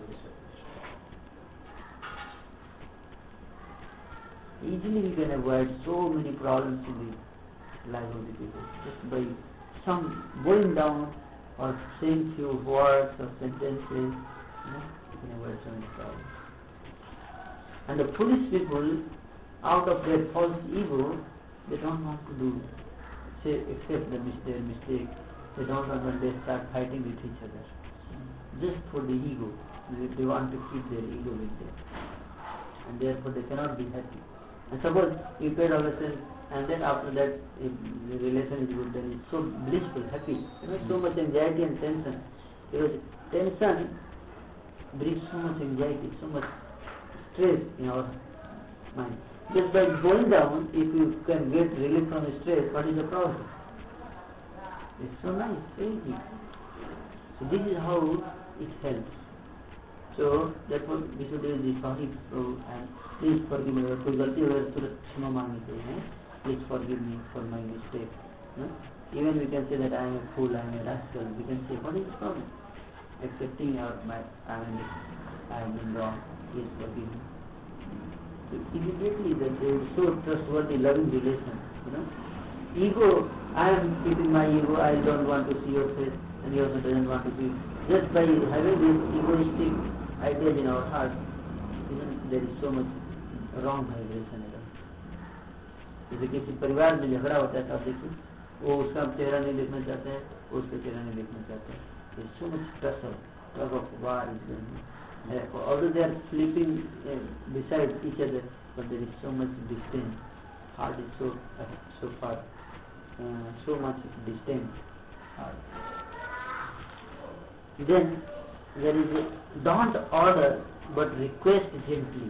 Easily we can avoid so many problems in the life of the people. Just by some going down or saying few words or sentences, you know, you can avoid so many problems. And the foolish people, out of their false ego, they don't want to do, say, accept the mis- their mistake. They don't want when they start fighting with each other. Just for the ego. They, they want to keep their ego with them. And therefore they cannot be happy. And suppose you paid obeisance and then after that if the relation is good, then it's so blissful, happy. You know, so much anxiety and tension. Because tension brings so much anxiety, so much stress in our mind. Just by going down, if you can get relief from stress, what is the problem? It's so nice, easy. So this is how it helps. So therefore we should do the sorry so and please forgive me. If कोई गलती हो तो क्षमा मांगते हैं. Please forgive me for my mistake. No? Even we can say that I am a fool, I am a rascal. We can say, what is the problem? Accepting our my I am I have been wrong. Please forgive me. So immediately that they will show trustworthy, loving relation. You know, ego. I am keeping my ego. I don't want to see your face, and he also doesn't want to see. Just by having this egoistic ideas in our heart, you know, there is so much wrong vibration at all. जैसे किसी परिवार में झगड़ा होता है, आप देखिए, वो उसका चेहरा नहीं देखना चाहता है, वो उसका चेहरा नहीं देखना चाहता है. There is so much tussle, tug of war is going on. Uh, although they are sleeping uh, beside each other, but there is so much distance. Heart is so uh, so far, uh, so much distance. Heart. Then there is a don't order but request gently.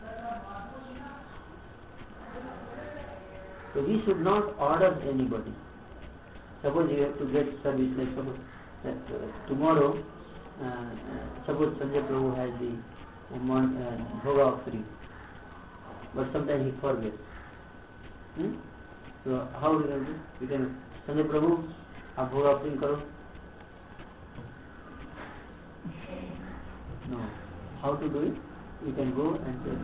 So we should not order anybody. Suppose you have to get service, like suppose that uh, tomorrow. Uh, uh, suppose Sanjay Prabhu has the uh, uh, bhoga offering, but sometimes he forgets. Hmm? So how we can do? We can Sanjay Prabhu, आप bhoga offering करो. No. How to do it? You can go and say,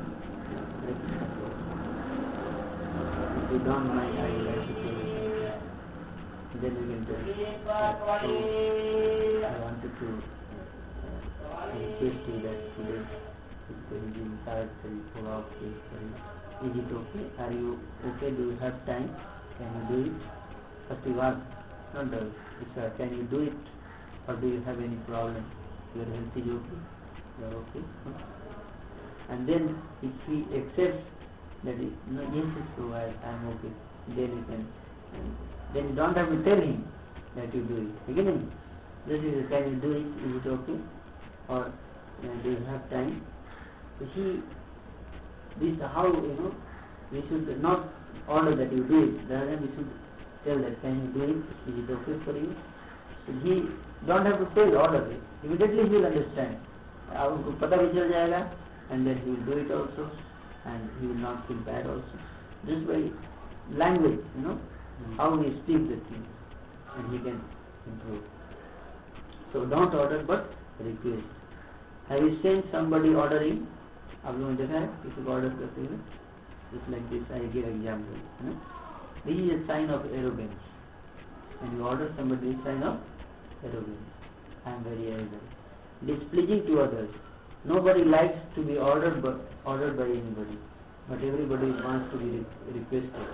if you don't mind, I will like to tell you something. Then you can tell. That, so, I wanted to. Request you that today is going to be inside very full of this. Is it okay? Are you okay? Do you have time? Can you do it? First you ask, not the sir, can you do it? Or do you have any problem? Your health is okay? You are okay? No? And then if he accepts that he, no, yes, it's so, I am okay, then you can, then you don't have to tell him that you do it. Beginning, this is, can you do it? Is it okay? Or uh, do you have time? So he, this how, you know, we should not order that you do it, rather than we should tell that, can you do it? Is it okay for you? So he don't have to tell, order it. Immediately he will understand. आपको पता भी चल जाएगा, and then he will do it also, and he will not feel bad also. Just by language, you know, mm-hmm. how we speak the things, and he can improve. So don't order, but request. Have you seen somebody ordering? आप लोगों ने देखा है किसी को order करते हुए? Just like this, I give example. You know? This is a sign of arrogance. When you order somebody, it's a sign of arrogance. I am very arrogant. Displeasing to others. Nobody likes to be ordered by, ordered by anybody, but everybody wants to be re- requested.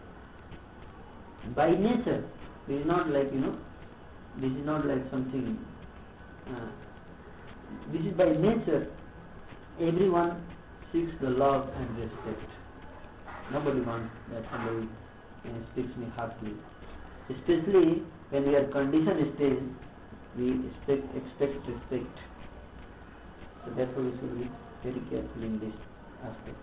By nature, this is not like, you know, this is not like something, uh, this is by nature. Everyone seeks the love and respect. Nobody wants that somebody uh, speaks me harshly. Especially when we are conditioned stage, we expect, expect respect. So therefore we should be very careful in this aspect.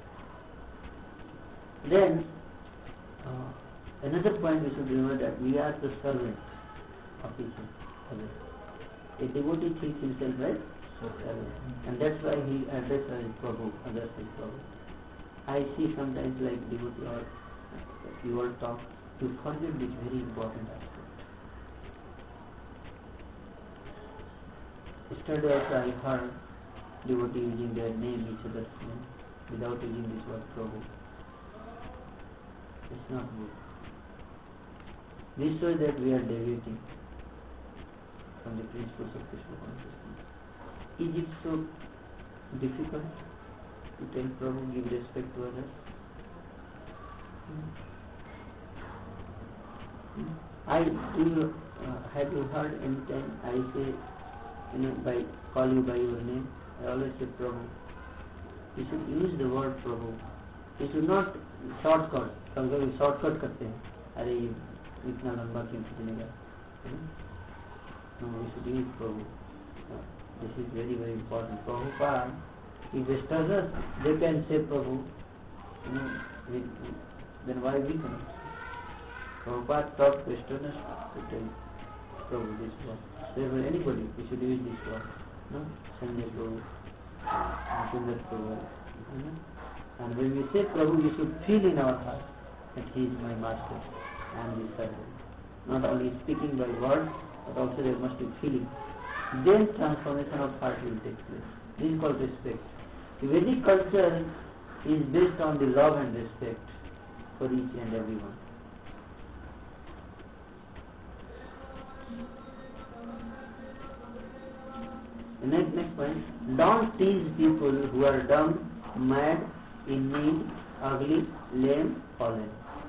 Then, uh, another point we should remember that we are the servants of each other. A devotee thinks himself as servant, and that's why he addresses as Prabhu, others as Prabhu. I see sometimes like devotee or uh, you all talk, you forget this very important aspect. Yesterday also I heard devotee using their name, each other's name, without using this word Prabhu. It's not good. This shows that we are deviating from the principles of Krishna consciousness. Is it so difficult to tell Prabhu, give respect to others? Hmm. Hmm. I do you, uh, have you heard any time I say, you know, by call you by your name? I always say Prabhu. You should use the word Prabhu. You should not shortcut. कभी shortcut करते हैं, अरे ये इतना लंबा क्यों खींचने No, we should use Prabhu. Uh, this is very very important. Prabhupada, if Westerners they can say Prabhu, you know, we, then why we cannot? Prabhupada taught Westerners to tell Prabhu this word. Therefore anybody, we should use this word. No, Sanjay Prabhu, Sundar Prabhu. You know? And when we say Prabhu, we should feel in our heart that he is my master and his servant. Not only speaking by words, but also there must be feeling. Then transformation of heart will take place. This is called respect. The Vedic culture is based on the love and respect for each and everyone. The next, next point, don't tease people who are dumb, mad, in need, ugly, lame, fallen.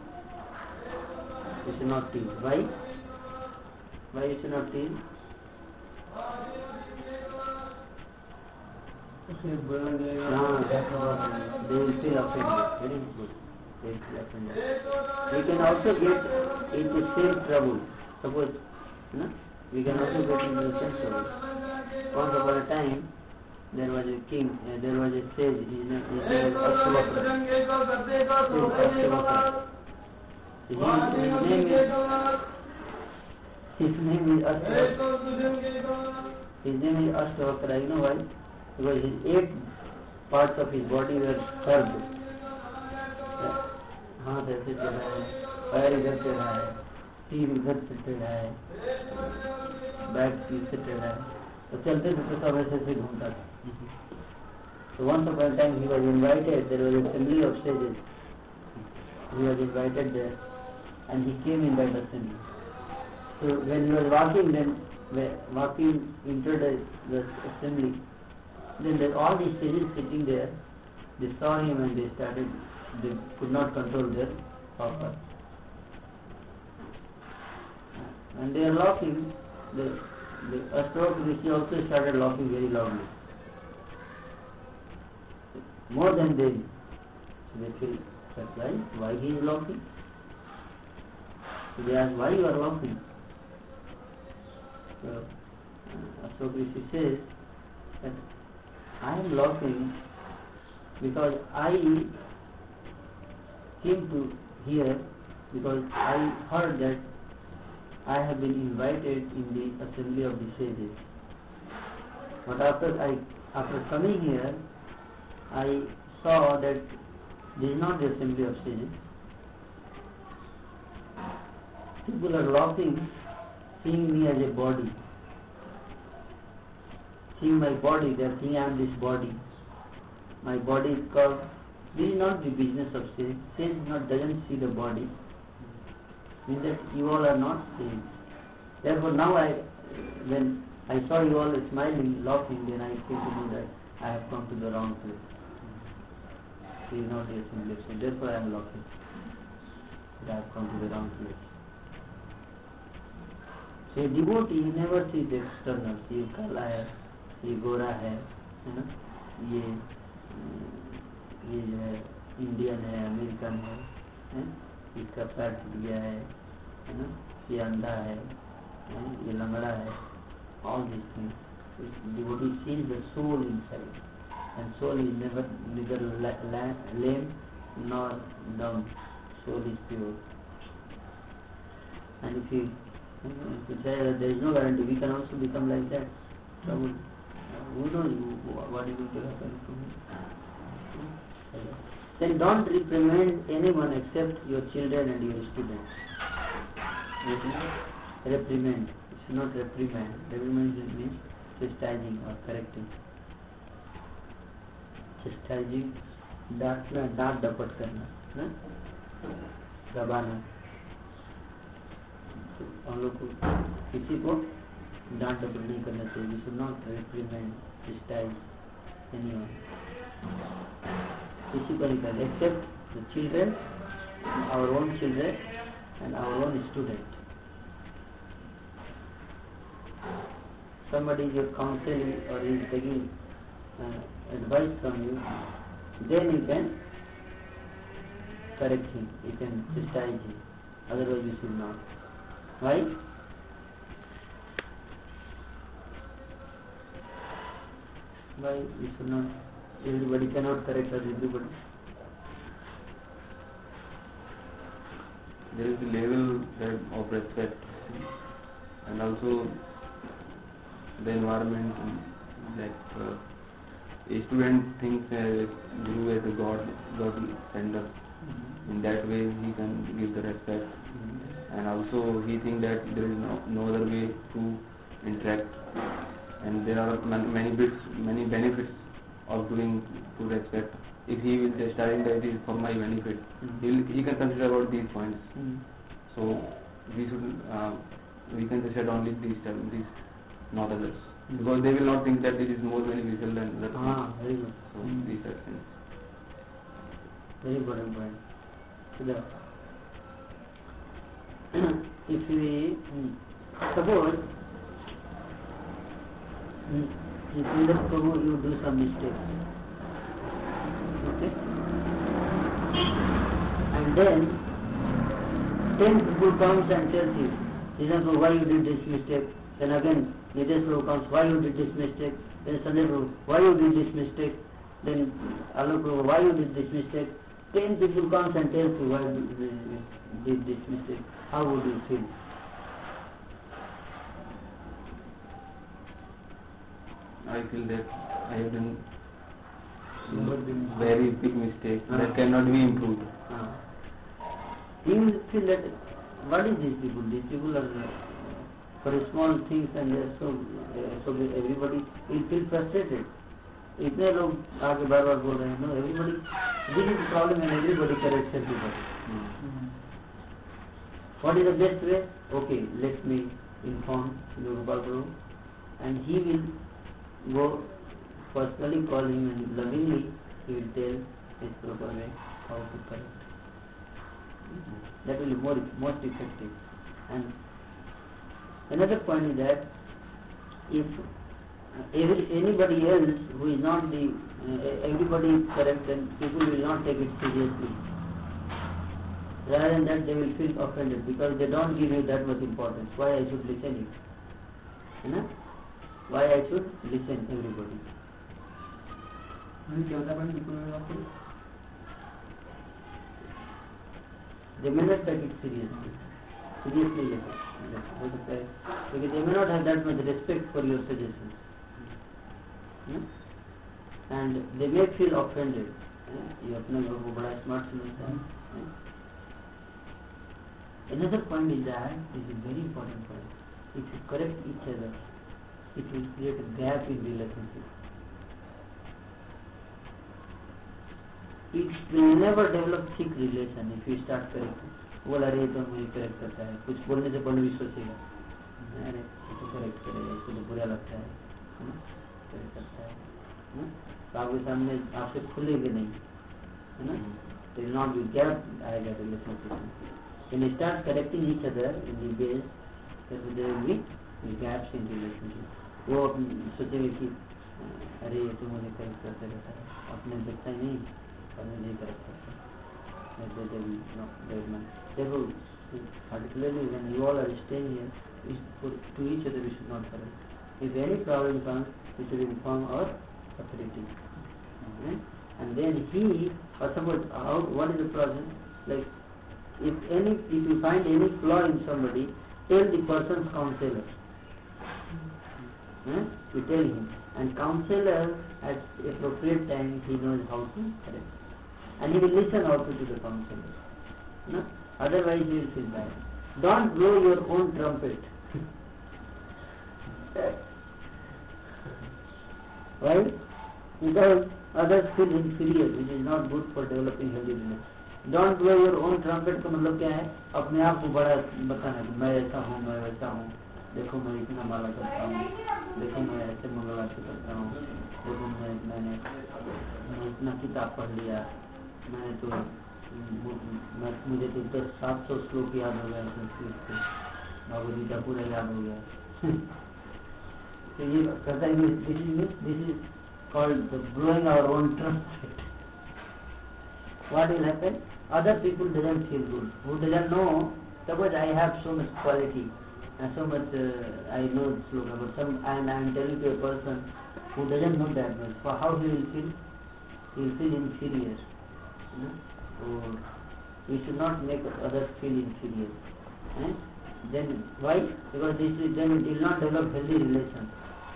You should not tease. Why? Why you should not tease? Ah, they will feel offended. Very good. They will feel offended. We can also get into same trouble. Suppose, you know, we can also get into the same trouble. Once upon a time, there was a king, uh, there was a sage, his name, his name was Ashtavakra. His, his name is, his name is Ashtavakra. His name is Ashtavakra, you know why? Because his eight parts of his body were served. हाथ ऐसे चल रहा है, पैर इधर चल रहा है, सिर इधर से चल रहा है, बैक पीछे चल रहा है, तो चलते चलते सब ऐसे ऐसे घूमता था. So once upon a time he was invited, there was an assembly of sages. He was invited there and he came in that assembly. So when he was walking, then walking into the, the assembly, then there, all these sages sitting there, they saw him and they started, they could not control their power. And they are laughing. The, the Ashtavakra Rishi also started laughing very loudly. More than they. So they feel surprised. Why he is laughing? So they ask, why you are laughing? So uh, Ashtavakra Rishi says that I am laughing because I came to here because I heard that I have been invited in the assembly of the sages. But after I, after coming here, I saw that this is not the assembly of sages. People are laughing, seeing me as a body. Seeing my body, they are seeing I am this body. My body is curved, This is not the business of saints. Saints not doesn't see the body. Means that you all are not same. Therefore now I, when I saw you all smiling, laughing, then I came to know that I have come to the wrong place. He is not the assembly. So therefore I am laughing. I have come to the wrong place. So a devotee never sees the external. ये काला है, ये गोरा है, है ना? ये ये जो है इंडियन है, अमेरिकन है, है? इसका पैर टूट गया है, है ना? ये अंधा है, है? ये लंगड़ा है. All these things. Devotee sees the soul inside, and soul is never neither la- la- lame nor dumb. Soul is pure. And if you to say that there is no guarantee, we can also become like that. So, uh, who knows what is going to happen to me? Then don't reprimand anyone except your children and your students. Reprimand. It's not reprimand. Reprimand means chastising or correcting. Chastising, डांटना, डांट डपट करना, ना? दबाना. हम लोग को किसी को डांट डपट नहीं करना चाहिए. We should not reprimand, chastise anyone. किसी को नहीं करना, except the children, our own children and our own student. Somebody is counseling or is taking uh, advice from you, then you can correct him, you can chastise him. Otherwise you should not. Why? Why you should not? Everybody cannot correct us, everybody. There is a level that of respect, and also the environment. Like uh, a student thinks uh, Guru as a God, God sender. Mm-hmm. In that way, he can give the respect. Mm-hmm. And also he thinks that there is no, no other way to interact, and there are many, many bits, many benefits of doing to respect. If he will just study that it is for my benefit, mm-hmm. he will, he can consider about these points. Mm-hmm. So we should uh, we can consider only these these, not others, mm-hmm. because they will not think that it is more beneficial than other things. Ah, very good. So mm-hmm. these are things. Very important point. So the if we suppose if in the Prabhu you do some mistakes, okay, and then ten people comes and tells you, Nitesh Prabhu, why you did this mistake? Then again Nitesh Prabhu comes, why you did this mistake? Then Sanjay Prabhu, why you did this mistake? Then Alok Prabhu, why you did this mistake? Ten people comes and tells you why you did this mistake. How would you feel? I feel that I have done very big mistake uh-huh. that cannot be improved. Uh-huh. You will feel that what is these people? These people are uh, for small things and they are so uh, so everybody will feel frustrated. इतने लोग आगे बार बार बोल रहे हैं. No, everybody. This is the problem and everybody corrects everybody. Mm-hmm. What is the best way? Okay, let me inform Gopal Prabhu, and he will go personally call him and lovingly he will tell his proper way how to correct. Mm-hmm. That will be more most effective. And another point is that if every, anybody else who is not the uh, everybody is correct, then people will not take it seriously. Rather than that, they will feel offended because they don't give you that much importance. Why I should listen you? You know? Why I should listen everybody? They may not take it seriously. Seriously listen. Because they may not have that much respect for your suggestions. Yeah? And they may feel offended. You अपने लोगों को बड़ा smart समझता है. Another point is that this is a very important point. If you correct each other, it will create a gap in relationship. it will never develop thick relation if you start correcting. बोला अरे तो मुझे correct करता है, कुछ बोलने से पहले भी सोचेगा अरे इसको करेक्ट करेगा, इसको तो बुरा लगता है, करेक्ट करता है, तो आपके सामने आपसे खुलेंगे नहीं, है ना? There will not be gap आएगा relationship. When you start correcting each other in the base, then there will be gaps in relationship. वो सोचेंगे कि अरे तो मुझे करेक्ट करते रहता है, अपने देखता ही नहीं और मुझे करेक्ट करता है. Therefore, particularly when you all are staying here, is for, to each other we should not correct. If any problem comes, we should inform our authority. Okay? And then he, or suppose, how, what is the process? Like, if any, if you find any flaw in somebody, tell the person's counselor. Hmm? You tell him. And counselor, at appropriate time, he knows how to correct. And he will listen also to the counselor. No? Otherwise he will feel bad. Don't blow your own trumpet. Why? Because others feel inferior, which is not good for developing healthy relations. Don't blow your own trumpet का मतलब क्या है? अपने आप को बड़ा बताना कि मैं ऐसा हूँ, मैं वैसा हूँ, देखो मैं इतना माला करता हूँ, देखो मैं ऐसे मंगल आरती करता हूँ, देखो मैं मैंने मैं इतना किताब पढ़ लिया, मैंने तो मुझे तो दस सात सौ श्लोक याद हो गया संस्कृत के, भगवद गीता पूरा याद हो गया. तो ये कहता है this is this is called blowing our own trumpet. What will happen? Other people doesn't feel good, who doesn't know. Suppose I have so much quality and so much uh, I know sloka, but some and I am telling to a person who doesn't know that much, for how he will feel? He will feel inferior. You know? So we should not make others feel inferior. Eh? Then why? Because this is, then it will not develop healthy relations.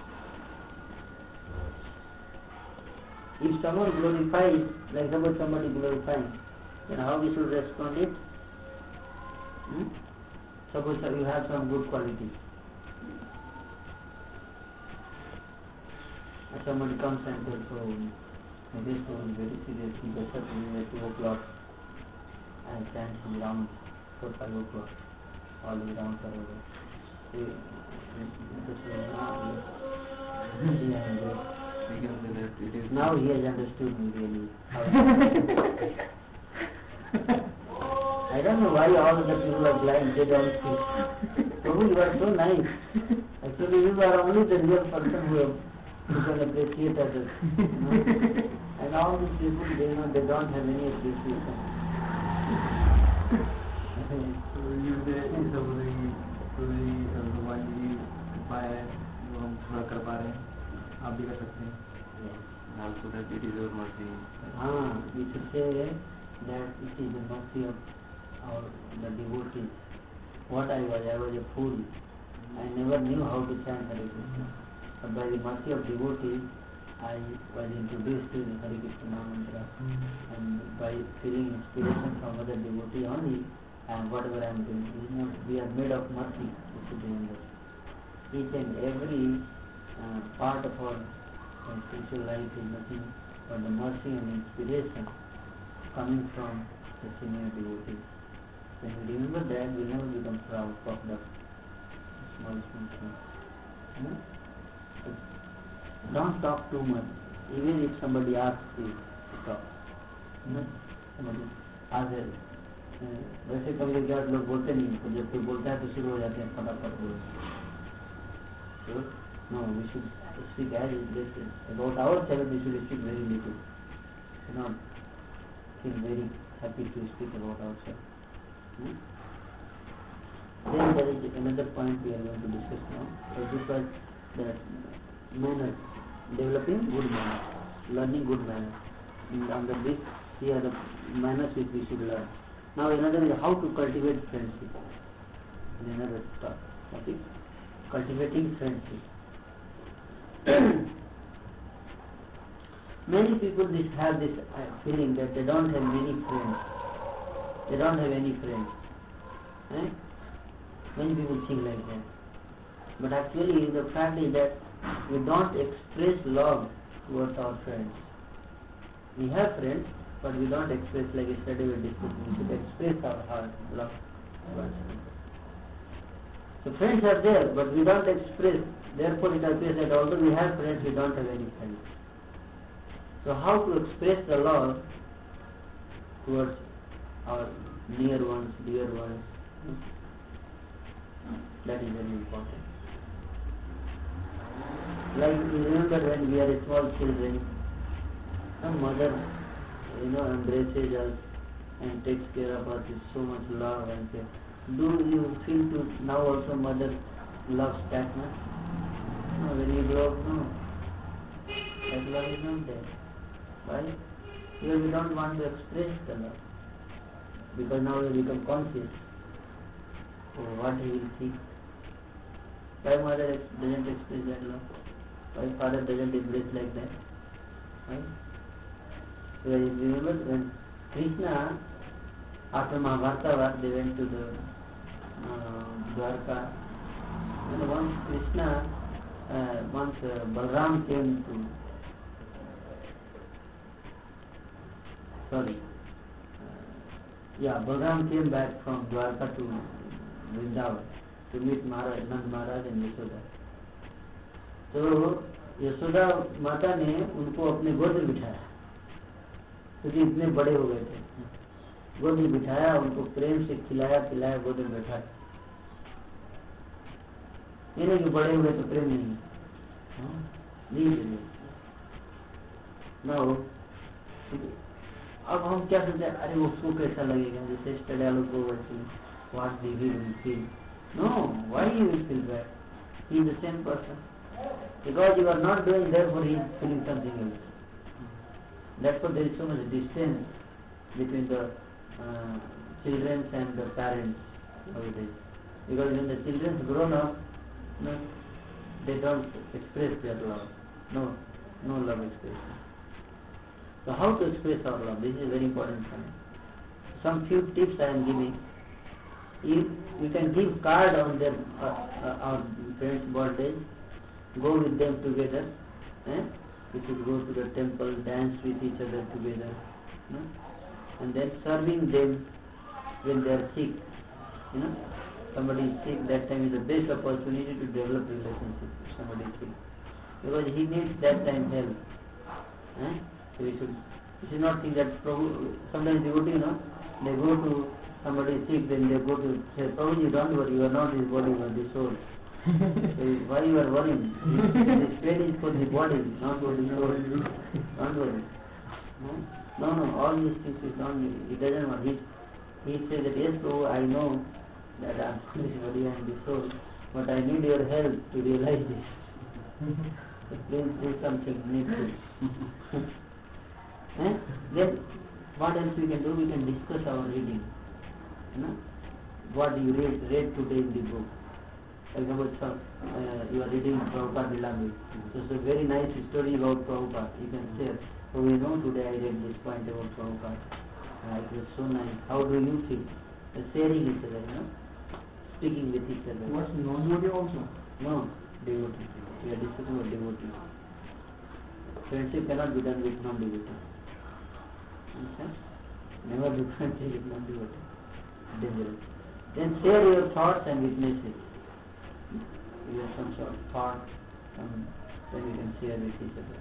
If someone glorifies, like suppose somebody glorifying, then how we should respond it? Hmm? Suppose you have some good quality. And somebody comes and says, so this one is very serious, he gets up at two o'clock and stands in round for five o'clock. All the rounds are over. So, this is not it is now he has understood me really. I don't know why all the people are blind, they don't see. Prabhu, you are so nice. Actually, you are only the real person who, who can appreciate others. You know? And all these people, they know they don't have any appreciation. So you say somebody, somebody, भगवान जी उपाय जो हम पूरा कर पा रहे हैं, आप भी कर सकते हैं. Also that it is your mercy. Ah, we should say that it is the mercy of our the devotees. What I was, I was a fool. I never knew how to chant Hare Krishna. But by the mercy of devotees, I was introduced to the Hare Krishna mantra. And by feeling inspiration from other devotees only, and whatever I am doing, we are made of mercy. Each and every uh, part of our uh, spiritual life is nothing but the mercy and inspiration coming from the senior devotees. When we remember that, we never become proud, puffed up, small, small, small. You know? So don't talk too much, even if somebody asks you to talk. You know? Somebody asks, वैसे कभी क्या लोग बोलते नहीं, तो जब कोई बोलता है तो शुरू हो जाते हैं फटाफट बोल. So no, we should speak as is this about ourselves. We should speak very little. We should not feel very happy to speak about ourselves. Hmm? Then there is another point we are going to discuss now. So this was the manners, developing good manners, learning good manners. And under this, here are the manners which we should learn. Now another is how to cultivate friendship. Another topic, cultivating friendship. Many people this have this uh, feeling that they don't have many friends. They don't have any friends. Eh? Many people think like that. But actually the fact is that we don't express love towards our friends. We have friends, but we don't express like yesterday we discussed. We should express our heart, love. So friends are there, but we don't express. Therefore it appears that although we have friends, we don't have any friends. So how to express the love towards our near ones, dear ones, that is very important. Like you remember when we are small children, some mother, you know, embraces us and takes care of us with so much love and care. Do you feel to now also mother loves that much? No, when you grow up, no. That love is not there. Why? Because we don't want to express the love. Because now we become conscious of what he will think. Why mother ex- doesn't express that love? Why father doesn't embrace like that? Right? Because you remember when Krishna, after Mahabharata, they went to the uh, Dwarka. And once Krishna, uh, once uh, Balram came to, sorry, uh, yeah, Balram came back from Dwarka to Vrindavan to meet Maharaj, Nand Maharaj and Yashoda. तो यशोदा माता ने उनको अपने गोद में बिठाया क्योंकि इतने बड़े हो गए थे. गोद में बिठाया, उनको प्रेम से खिलाया पिलाया, गोद में बैठाया. ये नहीं कि बड़े हुए तो प्रेम नहीं नहीं ना हो. अब हम क्या सोचते हैं, अरे उसको कैसा लगेगा, जैसे स्टडी को वैसे what do we will feel. No, why you will feel bad? He is the same person. Because you are not doing, therefore he is feeling something else. Therefore there is so much distance between the uh, children and the parents nowadays. Because when the children grown up, no, they don't express their love. No, no love expression. So how to express our love? This is a very important point. Some few tips I am giving. You, you can give card on their uh, uh, our friends' birthdays. Go with them together. Eh? You should go to the temple, dance with each other together. No? And then serving them when they are sick. You know, somebody is sick, that time is the best opportunity to develop relationship with somebody sick. Because he needs that time help. Eh? So we should, we should not think that Prabhu, sometimes devotee, you know, they go to somebody sick, then they go to say, Prabhuji, don't worry, you are not his body, you are the soul. So why you are worrying? This pain is for the body, not for the soul. Don't worry. No, no, no, all these things is not, he doesn't want. He, he says that, yes, Prabhu, I know that I am for this body and the soul, but I need your help to realize this. So please do something, need to. eh? Then, what else we can do? We can discuss our reading. You know? What you read, read today in the book. For example, uh, you are reading Prabhupada Lilamrita. So it's a very nice story about Prabhupada. You can share. So we know today I read this point about Prabhupada. Uh, it was so nice. How do you feel? Uh, sharing each other, you know? Speaking with each other. What's non-devotee also? No, devotee. We are discussing about devotee. Friendship cannot be done with non-devotee. Understand? Never do friendship with non-devotee. Dangerous. Then share your thoughts and witnesses. You have some sort of thought, some, then we can share with each other.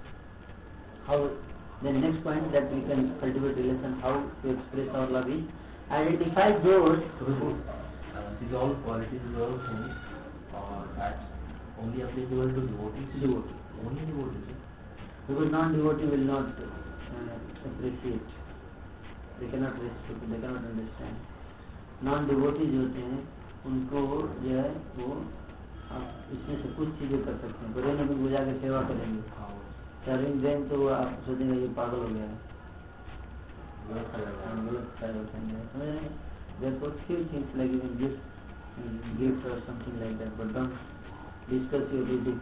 How? Then next point that we can cultivate relation, how to express our love is identify those who. Uh, these all qualities, these all things, or that's only applicable to devotees. Devotee. Only devotees. Because non-devotee will not uh, appreciate. They cannot respect. They cannot understand. Non-devotees होते हैं, उनको जो है वो इसमें से कुछ चीजें कर सकते हैं. बड़े लोग बुझा के सेवा करेंगे. सर्विंग देम तो आप सोचेंगे ये पागल हो गया है. गलत खाया होता है. समझ रहे हैं? Therefore, few things like even gift, gift or something like that, but don't discuss your reading.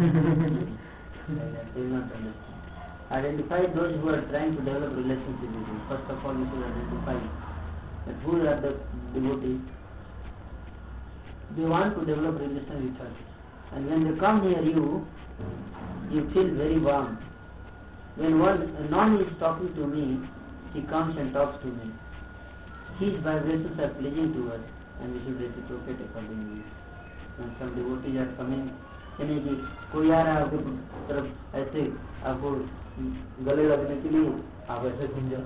Like that, they will not understand. Identify those who are trying to develop relationship with you. First of all, you should identify that who are the devotees. They want to develop relation with us. And when they come near you, you feel very warm. When one a non is talking to me, he comes and talks to me. His vibrations are pleasing to us and we should reciprocate accordingly. When some devotees are coming, यानी कि कोई आ रहा है आपके तरफ ऐसे आपको गले लगने के लिए आप ऐसे घूम जाओ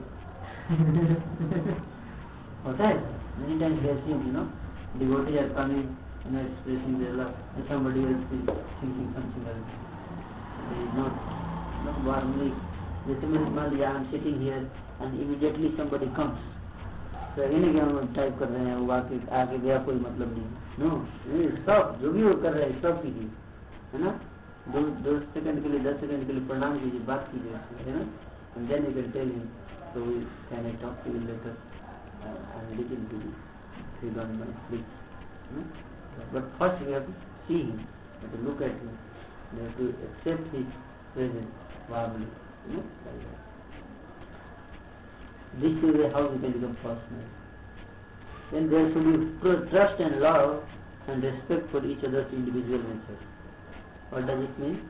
होता है many times we have seen, you know, devotees are coming and expressing their love and somebody else is thinking something else. They is not, not warmly. जैसे मेरे मान लिया I am sitting here and immediately somebody comes. तो ये नहीं कि हम type कर रहे हैं वो आके आके गया कोई मतलब नहीं. नो स्टॉप, जो भी वो कर रहे हैं स्टॉप कीजिए, है ना. दो दो सेकंड के लिए दस सेकंड के लिए प्रणाम कीजिए, बात कीजिए, है ना. And then you can tell him, so we can I talk to you later. Uh, I'm little busy. If you don't mind, please. Hmm? But first we have to see him, we have to look at him, we have to accept his presence warmly. You know, like that. This is how we can become personal. Then there should be trust and love and respect for each other's individual nature. What does it mean?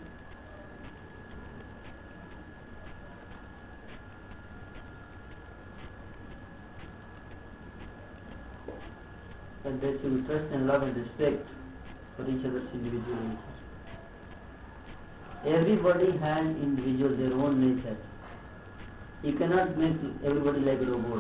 That there should be trust and love and respect for each other's individual nature. Everybody has individual their own nature. You cannot make everybody like a robot.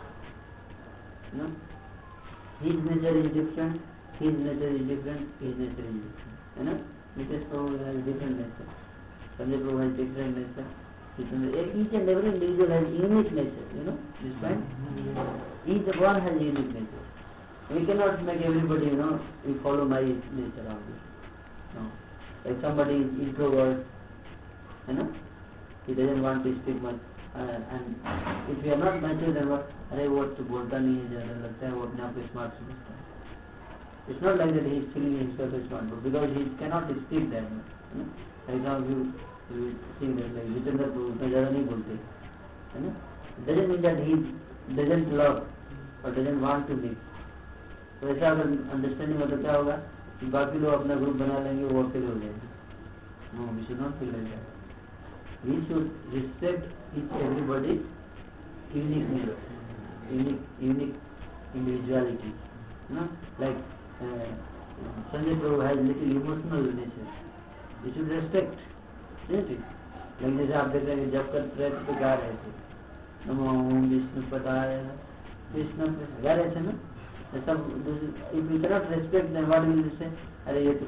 You know? His nature is different, his nature is different, his nature is different. You know? Nitesh Prabhu has different nature. Sanjay Prabhu has different nature. Each and every individual has unique nature. You know? This point? Each one has unique nature. We cannot make everybody, you know, we follow my nature only. No. Like somebody is introvert, you know, he doesn't want to speak much. Uh, and if we are not mature, then what? अरे वो तो बोलता नहीं है, ज़्यादा लगता है वो अपने आप को स्मार्ट समझता है. It's not like that he is feeling himself as smart, but because he cannot speak that much. You know? Right now you you see that like Jitendra Prabhu उतना ज़्यादा नहीं बोलते, है ना? It doesn't mean that he doesn't love or doesn't want to live. तो ऐसा अगर understanding हो तो क्या होगा कि बाकी लोग अपना ग्रुप बना लेंगे, वो अकेले हो जाएंगे. No, we should not feel like that. We should respect each everybody's unique nature, unique, unique individuality. You know, like uh, Sanjay Prabhu has little emotional nature. We should respect, isn't it? Like जैसे आप देख रहे हैं जब कल track पे गा रहे थे, नमो ओम विष्णुपदाय कृष्ण गा रहे थे ना. सब if we cannot respect them, what will we say? अरे ये तो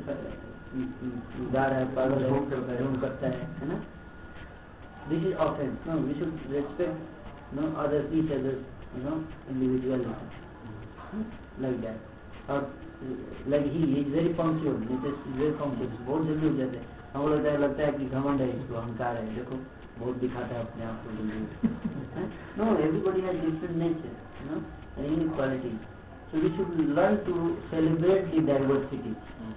गा रहा है, पागल है, झूम करता है, है ना. This is offense. No, we should respect, you know, others, each other's, you know, individuality. Hmm? Like that. Or like he, he is very punctual. He is very punctual. बहुत जल्दी हो जाते हैं. हमको लगता है लगता है कि घमंड है, इसको अहंकार है. देखो बहुत दिखाता है अपने आप को जल्दी. No, everybody has different nature, you know, and unique qualities. So we should learn to celebrate the diversity.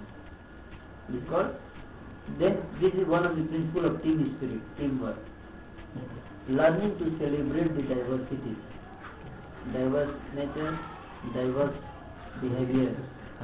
Because then this is one of the principles of team spirit, teamwork. Learning to celebrate the diversity, diverse nature, diverse behavior.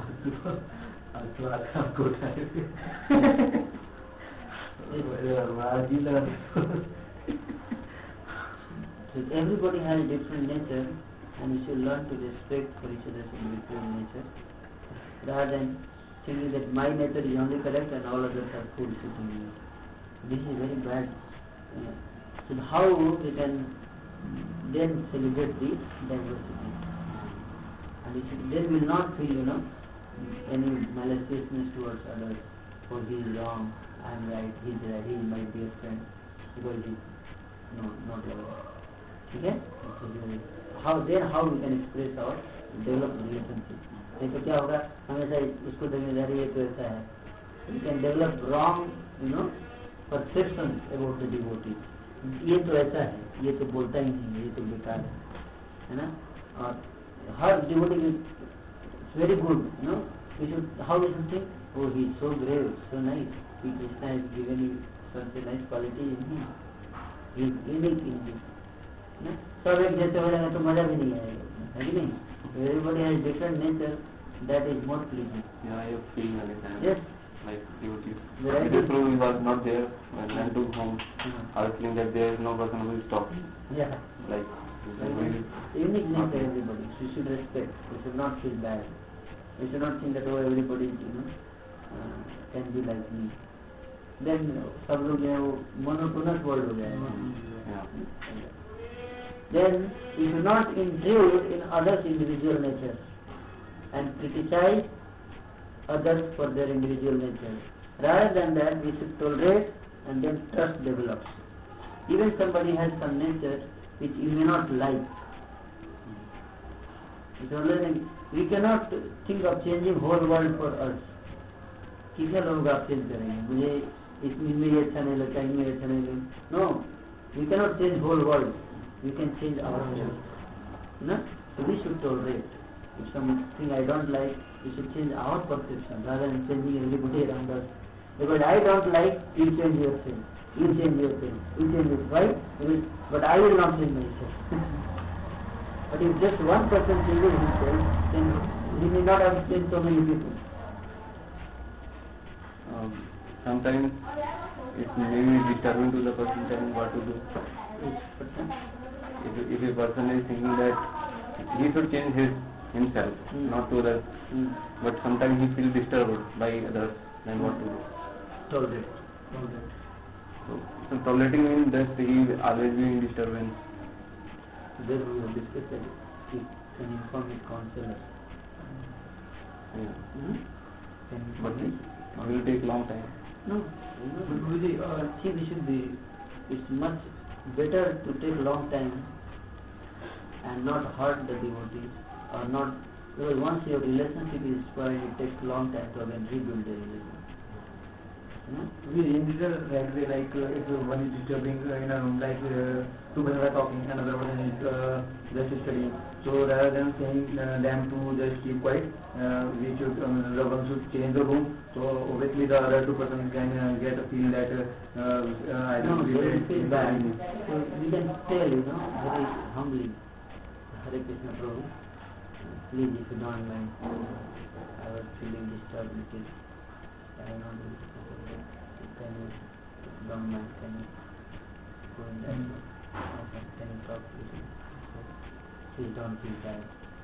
So everybody has different nature, and we should learn to respect for each other's individual nature, rather than thinking that my nature is only correct and all others are fools sitting in it. This is very bad. Uh, so how we can then celebrate the diversity? And we should, then we will not feel, you know, any maliciousness towards others. Oh, he is wrong, I am right, he is right, he is my dear friend, because he is no, not like that. Okay? So how then how we can express our developed relationship? नहीं तो क्या होगा, हमेशा उसको जिम्मेदारी है तो ऐसा है. We can develop wrong, you know, perceptions about the devotee. ये तो ऐसा है, ये तो बोलता ही नहीं है, ये तो बेकार है, है ना. और हर devotee is very good, you know. We should, how we should think? Oh, he is so brave, so nice. He Krishna has given you such a nice quality in him. He is unique in him. सब एक जैसे हो जाएंगे तो मजा भी नहीं आएगा, है कि नहीं? Everybody has different nature, that is more pleasing. Yeah, I have feeling all the time. Yes. Like devotee. Right. The Prabhu was not there when I took home. Uh-huh. I was feeling that there is no person who is talking. Yeah. Like Uniqueness to everybody. You should respect. You should not feel bad. You should not think that oh everybody you know uh, can be like me. Then सब लोग जो है वो monotonous world हो जाएगा. Then you should not intrude in others' individual nature and criticize others for their individual nature. Rather than that, we should tolerate and then trust develops. Even somebody has some nature which you may not like. We cannot think of changing whole world for us. कितने लोग आप change करेंगे? मुझे इसमें ये अच्छा नहीं लगता, इनमें अच्छा नहीं लगता. No, we cannot change whole world. We can change ourselves. No, so we should tolerate. If something I don't like, we should change our perception rather than changing everybody around us. Because I don't like, you change yourself. You change yourself. You change yourself. Right? But I will not change myself. But if just one person changes himself, then he may not have changed so many people. Um, sometimes it may be disturbing to the person telling what to do. Which person? If, if a person is thinking that he should change his himself, Mm. not to others, Mm. but sometimes he feels disturbed by others, then what to do? Tolerate. Tolerate. So, so tolerating means that he will always be in disturbance. There we will discuss that. He can inform his counselor. Yeah. Hmm? Can he But inform it will take long time. No, but really, uh, I think it should be, it's much better to take long time and not hurt the devotee or not, because once your relationship is spoiled, it takes long time to again rebuild the relationship. Hmm? We in the right way, like uh, if one is disturbing uh, in a room, like uh, two people are talking, another one is uh, just studying. So rather than saying uh, them to just keep quiet, uh, we should um, the one should change the room. So obviously the other two persons can uh, get a feel that uh, uh, I No, don't they will feel bad. bad. So we can tell, you know, very humbly, Hare Krishna Prabhu, please if you don't mind, I was feeling disturbed little. I don't know, can you, don't mind, can you go in that way? Okay, can you talk to him? So, please don't feel bad.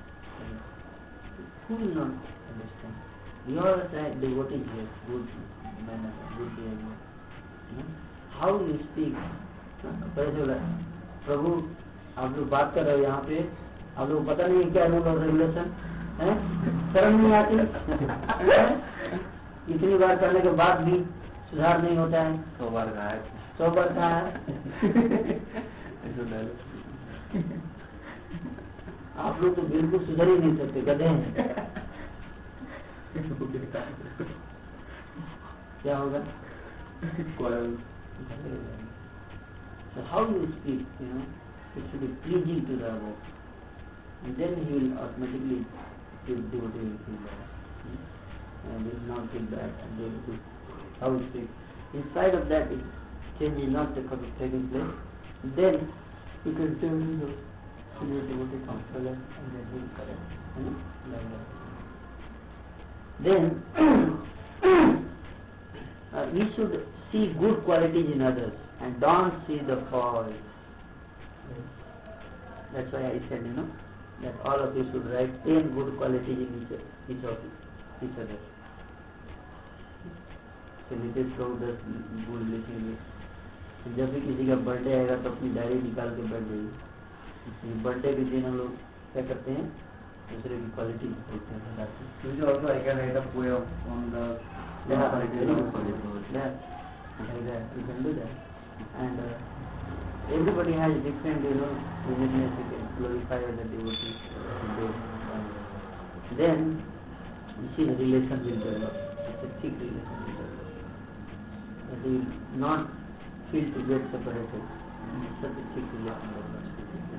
Who will not understand? You are right, devotees here, good manner, good behavior. Hmm? How you speak? पहले बोला प्रभु आप लोग बात कर रहे हो यहाँ पे, आप लोग पता नहीं क्या रूल और रेगुलेशन है, शर्म नहीं आती? इतनी बार करने के बाद भी सुधार नहीं होता है. सौ बार कहा है. सौ बार कहा है. आप लोग तो बिल्कुल सुधर ही नहीं सकते, गधे हैं. क्या होगा? So how you speak, you know, it should be pleasing to the other, and then he will automatically feel devotee will feel bad, and will not feel bad, and they will do how you speak. In spite of that, if change is not taking place, then you can tell him to your devotee counselor, and then he will correct, you know, like that. Then uh, we should see good qualities in others and don't see the faults. That's why I said, you know, that all of you should write ten good qualities in each, each of each other. So Nitish लोग दस गुण लिखेंगे. जब भी किसी का birthday आएगा तो अपनी डायरी निकाल के बैठ जाइए. बर्थडे के दिन हम लोग क्या करते हैं, दूसरे की क्वालिटी बोलते हैं. Usually also I can write a poem on the Yeah, quality very of good. quality. Yeah, like that, you can do that. And uh, everybody has different, you know, uniqueness. You can glorify the devotee. Then, you see the relation will develop. It's a thick relation will develop. That you will not feel to get separated. Such a thick relation develops.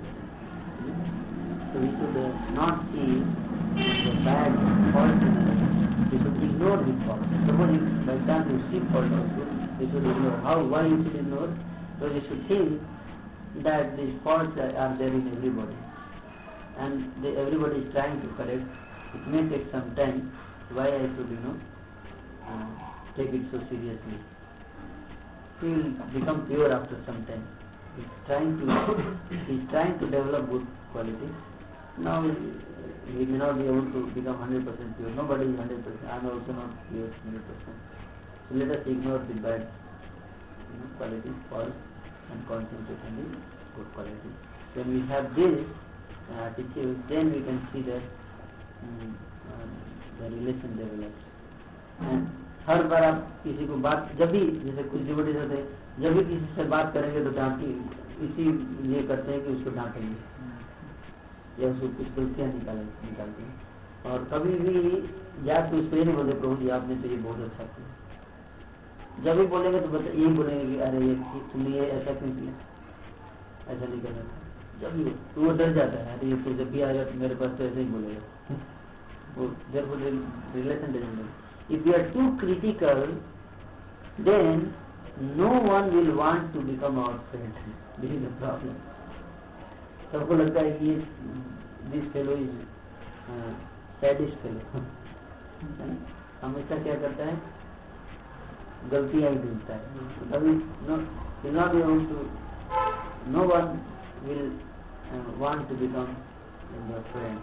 So we should uh, not see the bad fault in others. We should ignore his fault. Suppose if by chance you see fault also, you should ignore. How? Why you should ignore? So you should think that these faults are, are there in everybody, and they, everybody is trying to correct. It may take some time. Why I should, you know, uh, take it so seriously? He will become pure after some time. He's trying to he's trying to develop good qualities. Now he, he may not be able to become one hundred percent pure. Nobody is one hundred percent. I am also not pure one hundred percent. So let us ignore the bad you know, qualities first and concentrate on the good qualities. When we have this uh, attitude, then we can see that um, uh, the relation develops. And हर बार आप किसी को बात जब भी जैसे कुछ devotees होते हैं जब भी किसी से बात करेंगे तो डांटी इसी ये करते हैं कि उसको डांटेंगे या उसको कुछ गलतियाँ निकाल निकालते हैं और कभी भी जाके उसको ये नहीं बोलते प्रभु जी आपने तो ये बहुत अच्छा किया। जब भी बोलेंगे तो बता यही बोलेंगे कि अरे ये तुमने ये ऐसा क्यों किया, ऐसा नहीं करना था। जब भी तो वो डर जाता है अरे ये तो जब भी आएगा तो मेरे पास तो ऐसे ही बोलेगा वो therefore relation doesn't work. If you are too critical, then no one will want to become our friend. This is the problem. सबको लगता है कि this fellow is uh, sadist fellow. हमेशा क्या करता है गलतियाँ ही ढूंढता है कभी no will not be able to no one will uh, want to become your friend.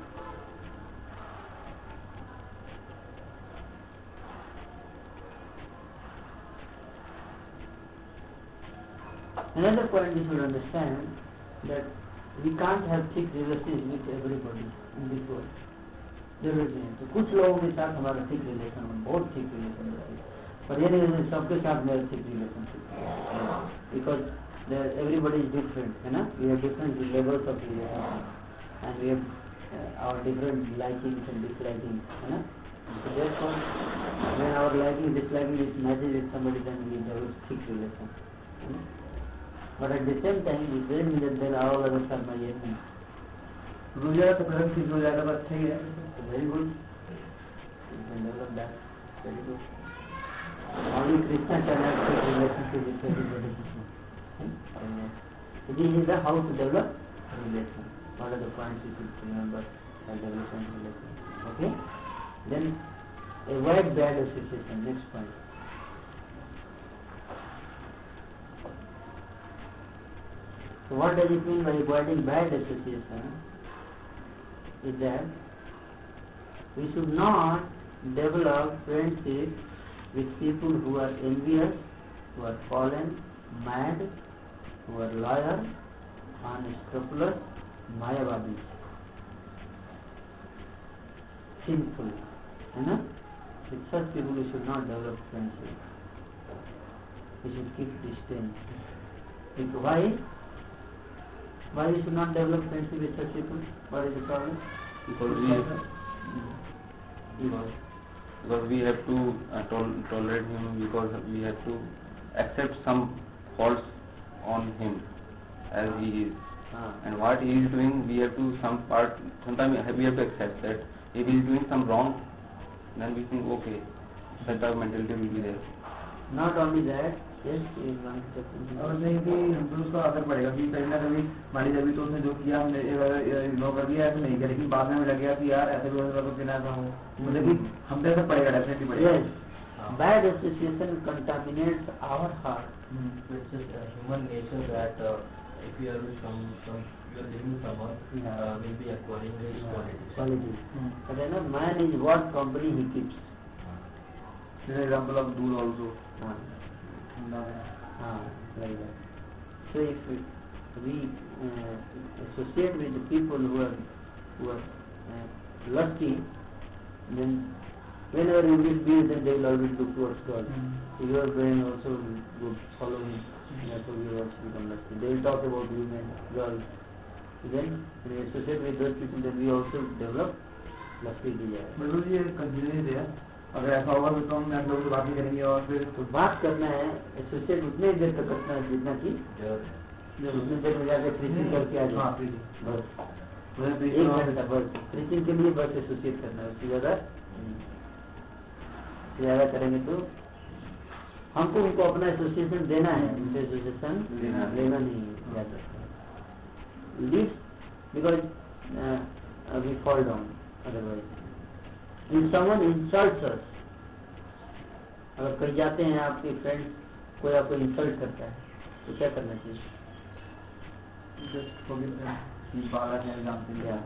Another point we should understand that we can't have thick relations with everybody in this world. जरूर नहीं है तो कुछ लोगों के साथ हमारा thick relation हो बहुत थिक रिलेशन रहेगा पर ये नहीं सबके साथ मेरा thick relationship because everybody is different है ना we have different levels of relationship and we have uh, our different likings and dislikings है ना so therefore when our liking disliking is matches with somebody then we have a thick relation है ना. But at the same time, it doesn't mean that then all others are my enemy. Ruja to present is Ruja का अच्छा ही है. Very good. You can develop that. Very good. Only Krishna can have such relationship with everybody. So this is the how to develop relation. What are the points you should remember while developing relation? Okay. Then avoid bad association. Next point. So what does it mean by avoiding bad association? Is that we should not develop friendship with people who are envious, who are fallen, mad, who are loyal, unscrupulous, mayavadis, sinful. You know? With such people we should not develop friendship. We should keep distance. Why? Why we should not develop friendship with such people? What is the problem? Because we, because, because we have to uh, tol- tolerate him, because we have to accept some faults on him as he is. Ah. And what he is doing, we have to some part, sometimes we have to accept that if he is doing some wrong, then we think okay, such type of mentality will be there. Not only that, yes, he is one और नहीं कि हम उसका असर पड़ेगा कि कहीं ना कहीं हमारी जब तो उसने जो किया हमने इग्नोर कर दिया ऐसा नहीं किया लेकिन बाद में हमें लग गया कि यार ऐसे भी हो सकता तो बिना ऐसा हो मतलब कि हम पे ऐसा पड़ेगा डेफिनेटली पड़ेगा. Yes, bad association contaminates our heart. Mm. It's just uh, human nature that uh, if you are with some, some you are living with someone, uh, will be acquiring his qualities. Qualities. Hmm. But you know, man is what company he keeps. This is example of Dhool also. Ah. No. Ah, like that. So if we, we uh, associate with the people who are who are uh, lusty, then whenever you will be with them, they will always look towards God. Mm. So your brain also will follow him. Therefore, you also become lusty. They will talk about women, girls. Then when we associate with those people, then we also develop lusty desire. मतलब ये confusion है अगर ऐसा होगा तो हम आप लोगों से बात नहीं करेंगे और फिर तो बात करना है एसोसिएट उतने देर तक करना है जितना कि जब उतने देर में जाकर प्रीचिंग करके आ हाँ जाए प्रीचिंग बस एक घंटा बस प्रीचिंग के लिए बस एसोसिएट करना है उसकी ज्यादा ज्यादा करेंगे तो हमको उनको अपना एसोसिएशन देना है उनसे एसोसिएशन लेना नहीं है ज्यादा leave because we fall down otherwise If someone insults us, अगर कहीं जाते हैं आपके फ्रेंड्स कोई आपको इंसल्ट करता है तो क्या करना चाहिए? Just forget them. Keep all our hands down. Yeah.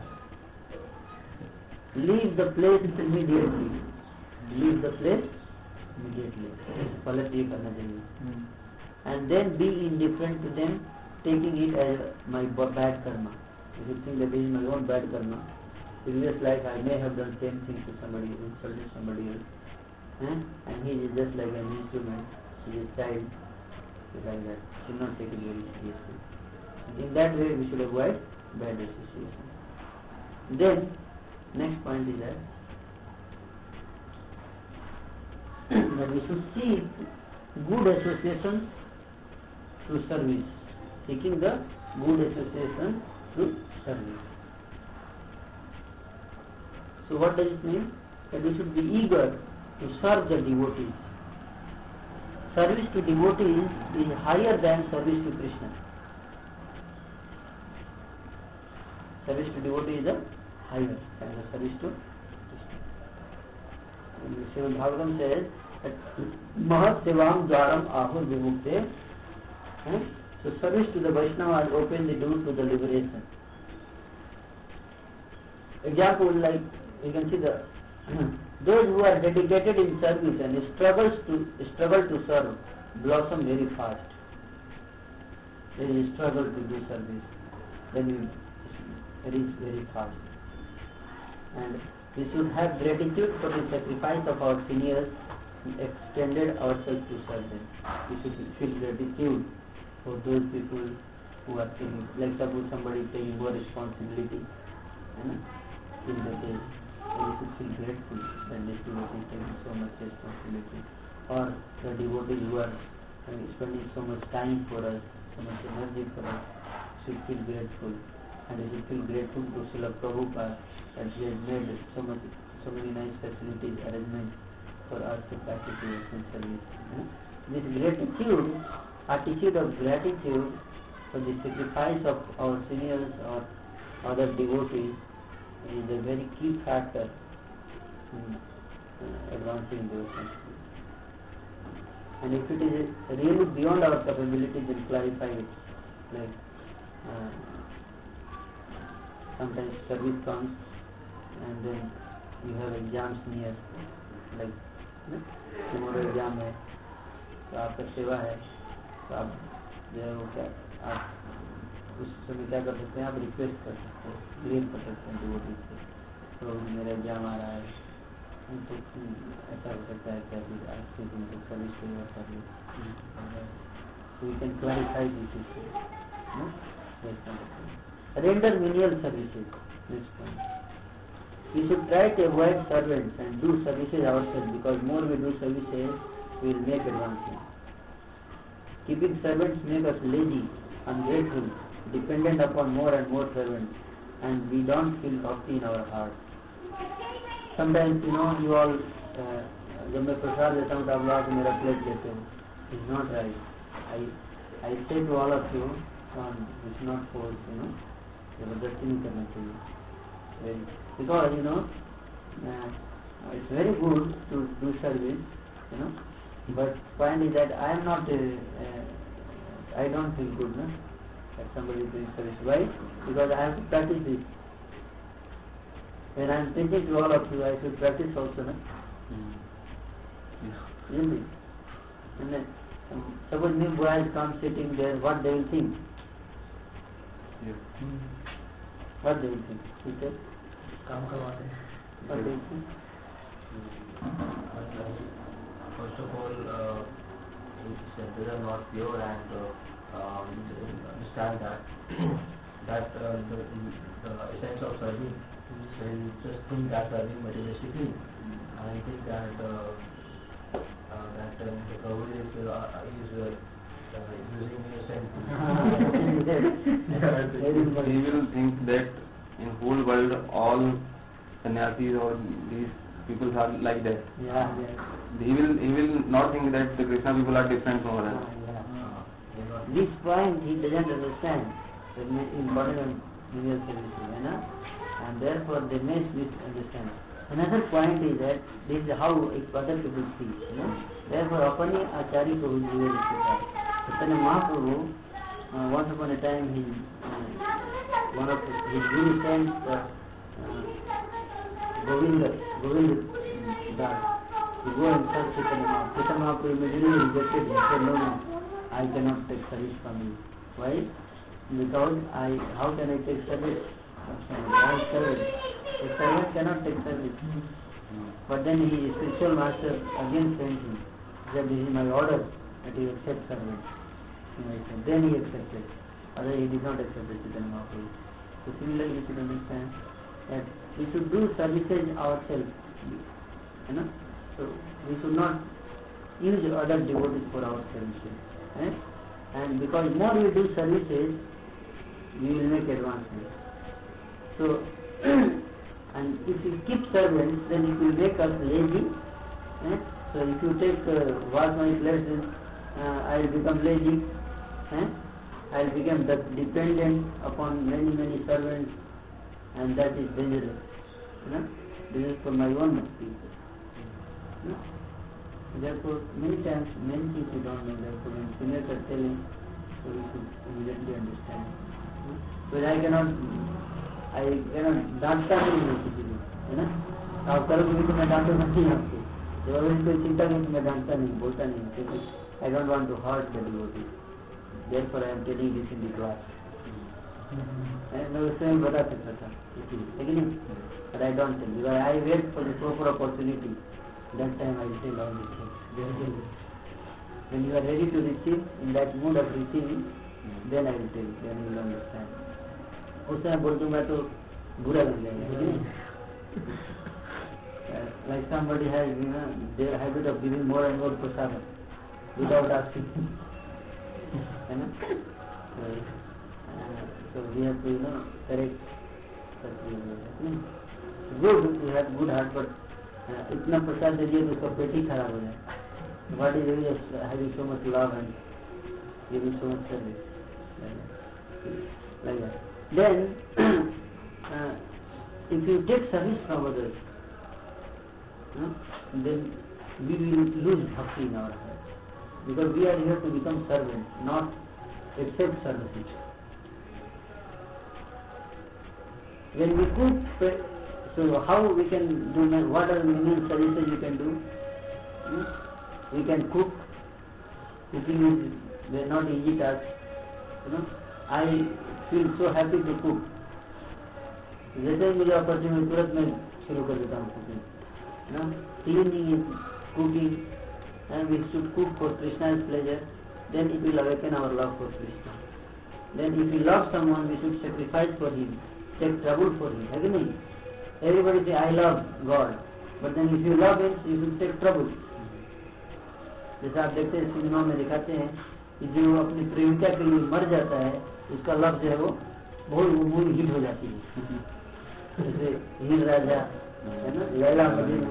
Leave the place immediately. Leave the place immediately. पलट ये करना चाहिए. And then be indifferent to them, taking it as my bad karma. If you think that this is my own bad karma, previous life I may have done same thing to somebody, insulted somebody else, eh? And he is just like an instrument. He is a child, like that. Should not take it very seriously. In that way, we should avoid bad association. Then, next point is that that we should seek good association through service. Seeking the good association through service. So what does it mean? That we should be eager to serve the devotees. Service to devotees is higher than service to Krishna. Service to devotee is a higher than the service to Krishna. Srimad Bhagavatam says that Mahat Sevam Dwaram Ahur Vimukte. So service to the Vaishnavas open the door to the liberation. Example, like you can see the those who are dedicated in service and struggles to struggle to serve blossom very fast. There is struggle to do service, then you reach very fast. And we should have gratitude for the sacrifice of our seniors and extended ourselves to serve them. We should feel gratitude for those people who are taking, like suppose somebody is taking more responsibility, you know, in the day. So we should feel grateful that this devotee is taking so much responsibility. Or the devotees who are uh, spending so much time for us, so much energy for us, should feel grateful. And we should feel grateful to Srila Prabhupada that he has made so much, so many nice facilities, arrangements for us to practice devotional service. You know? This gratitude, attitude of gratitude for the sacrifice of our seniors or other devotees is a very key factor in uh, advancing devotional service. And if it is really beyond our capability, then clarify it. Like uh, sometimes service comes and then you have exams near, like tomorrow exam है, तो आपका सेवा है, तो आप जो है वो क्या आप उस समय क्या कर सकते हैं, आप रिक्वेस्ट कर सकते हैं, क्लियर कर सकते हैं डिवोटी से, तो मेरा एग्जाम आ रहा है, तो ऐसा हो सकता है क्या कि आपसे तुमको सर्विस सेवा service, so we can clarify this issue. No? Render menial services. Next point. We should try to avoid servants and do services ourselves, because more we do services, we will make advancement. Keeping servants make us lazy, ungrateful, dependent upon more and more servants, and we don't feel bhakti in our heart. Sometimes, you know, you all, uh, जब मैं प्रसाद देता हूँ तो आप लोग मेरा plate लेते हो. It's not right. I I say to all of you, um, it's not force, you know. जबरदस्ती नहीं करना चाहिए. Because, you know, uh, it's very good to do service, you know, but point is that I am not, uh, uh, I don't feel good, no, that somebody is doing service. Why? Because I have to practice this. When I am preaching to all of you, I should practice also, no? Mm. Yeah. Isn't it? And then, um, suppose new boys come sitting there, what they will think? Yeah. Mm. What they will think? Teacher? काम करवाते हैं. What they will think? First of all, uh, if they are not pure and uh, um, understand that that uh, the, the essence of serving, they just think that serving materialistically. I think that uh, uh, that uh, the Prabhu is uh, is uh, uh, using innocent. He will think that in whole world all sannyasis or these people are like that. Yeah, yeah. He will he will not think that the Krishna people are different from others. Yeah, yeah. This point he doesn't understand the importance of menial services, you know? And therefore they may misunderstand. Another point is that this is how other people see, you know. Therefore, अपने आचार्य को जीवन स्वीकार. Chaitanya Mahaprabhu uh, once upon a time he, uh, one of his guru sent uh, uh, Govinda, Govinda Das to go and search Chaitanya Mahaprabhu. Chaitanya Mahaprabhu immediately rejected him. He said, no, no, I cannot take service from you. Why? Because I, how can I take service from somebody? I am servant. A servant cannot take service. But then his spiritual master again sent him. He said, this is my order that you accept servant. Then he accepted. Otherwise he did not accept the Chaitanya Mahaprabhu. So similarly we should understand that we should do services ourselves. You know? So we should not use other devotees for our services. Eh? And because more we do services, we will make advancement. So, and if we keep servants, then it will make us lazy. Eh? So if you take uh, wash my places, uh, I will become lazy. Eh? I will become dependent upon many many servants, and that is dangerous. You know? This is for my own people. You know? Therefore, many times, many things we don't know. Therefore, when seniors are telling, so we should immediately understand. But I cannot, I cannot डांटता नहीं हूँ किसी को, है ना? आप करोगे तो मैं डांटूंगा नहीं आपको. जब अगर कोई चिंता नहीं तो मैं डांटता नहीं, बोलता नहीं, क्योंकि I don't want to hurt the devotee. Therefore, I am telling this in the class. मैं उससे भी बता सकता था, लेकिन but I don't tell because I wait for the proper opportunity. That time I will tell all the things. When you are ready to receive, in that mood of receiving, then I will tell, then you will understand. उस समय बोल दूंगा तो बुरा लग जाएगा. Like somebody has, you know, their habit of giving more and more prasad without asking. You know? So, uh, so we have to, you know, correct such behavior. Good, we have good heart, but uh, इतना प्रसाद दे दिए तो उसका पेट ही खराब हो जाए. What is the use of having so much love and giving so much service? Like that. Then, uh, if you take service from others, uh, then we will lose bhakti in our heart. Because we are here to become servants, not accept services. When we cook, so how we can do, what are the many services you can do? Hmm? We can cook. Cooking is not easy task. You know, I feel so happy to cook. जैसे ही मुझे opportunity तुरंत मैं शुरू कर देता हूँ cooking. You know, cleaning is cooking, and we should cook for Krishna's pleasure. Then it will awaken our love for Krishna. Then if we love someone, we should sacrifice for him, take trouble for him. है कि नहीं? Everybody say I love God, but then if you love him, you should take trouble. जैसे आप देखते हैं cinema में दिखाते हैं कि जो अपनी प्रेमिका के लिए मर जाता है, उसका लव जो है वो बहुत मूवी हिट हो जाती है. जैसे हीर राजा है ना, लैला मजनू,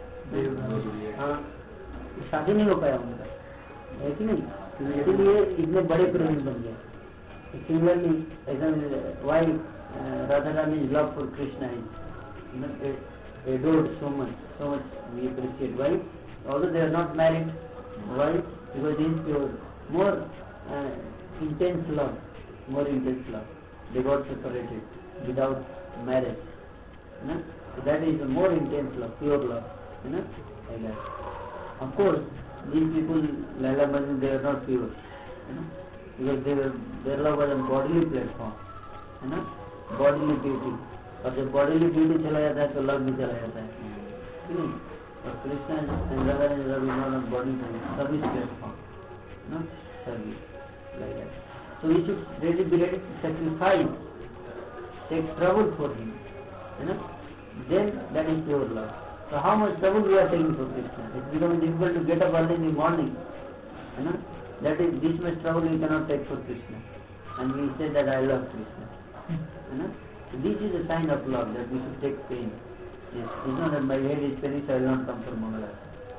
हाँ, शादी नहीं हो पाया उनका, है कि नहीं? इसलिए इतने बड़े प्रेमी बन गए. Similarly, why uh, Radharani's love for Krishna is, you know, adored so much, so much we appreciate. Why? Although they are not married. Why? Because this is pure, more uh, intense love, more intense love. They got separated without marriage. You know? So that is a more intense love, pure love. You know? Like that. Of course, these people, Laila Majnun, they are not pure. You know? Because they were, their love was on bodily platform. You know? Bodily beauty. और जब bodily beauty चला जाता है तो love भी चला जाता है. नहीं? और Krishna and Radha and love is not on body service platform. No? Service. Like that. So we should really be ready to sacrifice, take trouble for him. You know? Then that is pure love. So how much trouble we are taking for Krishna? It's becoming difficult to get up early in the morning. You know? That is, this much trouble we cannot take for Krishna. And we say that I love Krishna. You know? So this is a sign of love, that we should take pain. Yes, it's not that my head is paining, so I will not come for Mangala.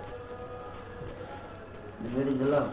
Where is the love?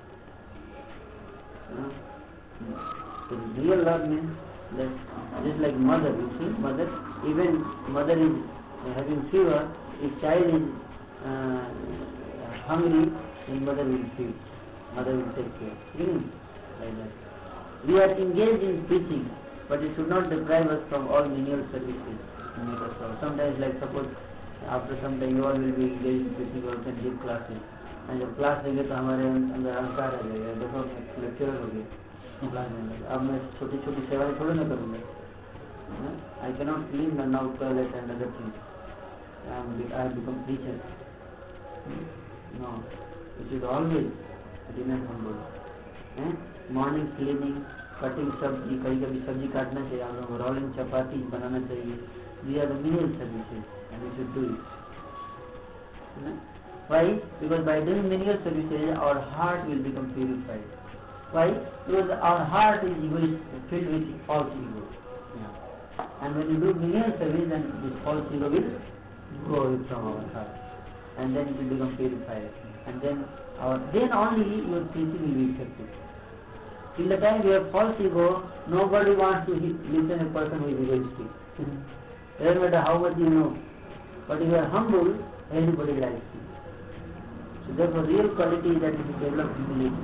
You know? So real love means that just like mother, you see, mother, even mother is having fever, if child is uh, hungry, then mother will feed, mother will take care. You know? Like that. We are engaged in preaching, but it should not deprive us from all menial services to make us serve. Sometimes, like suppose after some time you all will be engaged in preaching, you all can give classes. And जब class देंगे तो हमारे अंदर अहंकार आ जाएगा, देखो मैं lecturer हो गया क्लास में, अब मैं छोटी छोटी सेवाएं थोड़ी ना करूँगा. I cannot clean the now toilet and other things. I am I have become preacher. No, it is always remain humble. eh? Morning cleaning, cutting sabji, कभी कभी सब्जी काटना चाहिए, हम लोग rolling चपाती बनाना चाहिए. These are the menial services and we should do it. eh? Why? Because by doing menial services our heart will become purified. Why? Because our heart is egoist, filled with false ego. Yeah. And when you do menial service, then this false ego will go away from our heart, and then it will become purified, and then our then only your preaching will be effective. Till the time we have false ego, nobody wants to listen to a person who is egoistic. Doesn't matter how much you know, but if you are humble, everybody likes you. So therefore, real quality is that you should develop humility.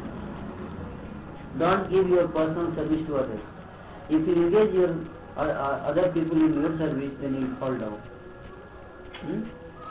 Don't give your personal service to others. If you engage your uh, uh, other people in your service, then you will fall down. Hmm?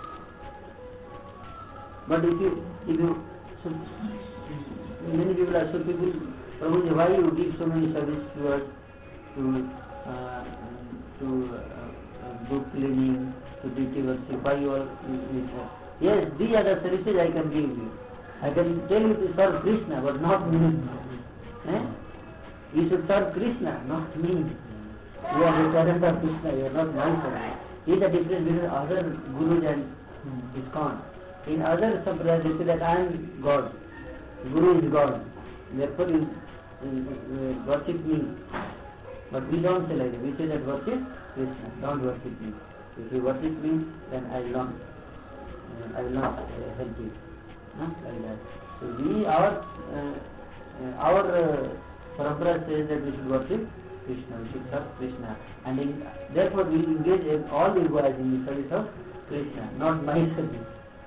But if you, if you, so many people are so people, Prabhuji, why you give so many service to us, to uh, to uh, do cleaning, to duty worship, why you all, yes, these are the services I can give you. I can tell you to serve Krishna, but not me. Eh? You should serve Krishna, not me. You are the servant of Krishna, you are not my servant. This is the difference between other gurus and ISKCON. In other sampradayas they say that I am God, Guru is God, therefore you uh, worship me. But we don't say like that, we say that worship Krishna, don't worship me. If you worship me, then I will not, uh, I will not uh, help you. Huh? Like that. So we, our, uh, uh, our uh, parampara says that we should worship Krishna, we should serve Krishna. And in, therefore we engage in all the ego in the service of Krishna, not my service.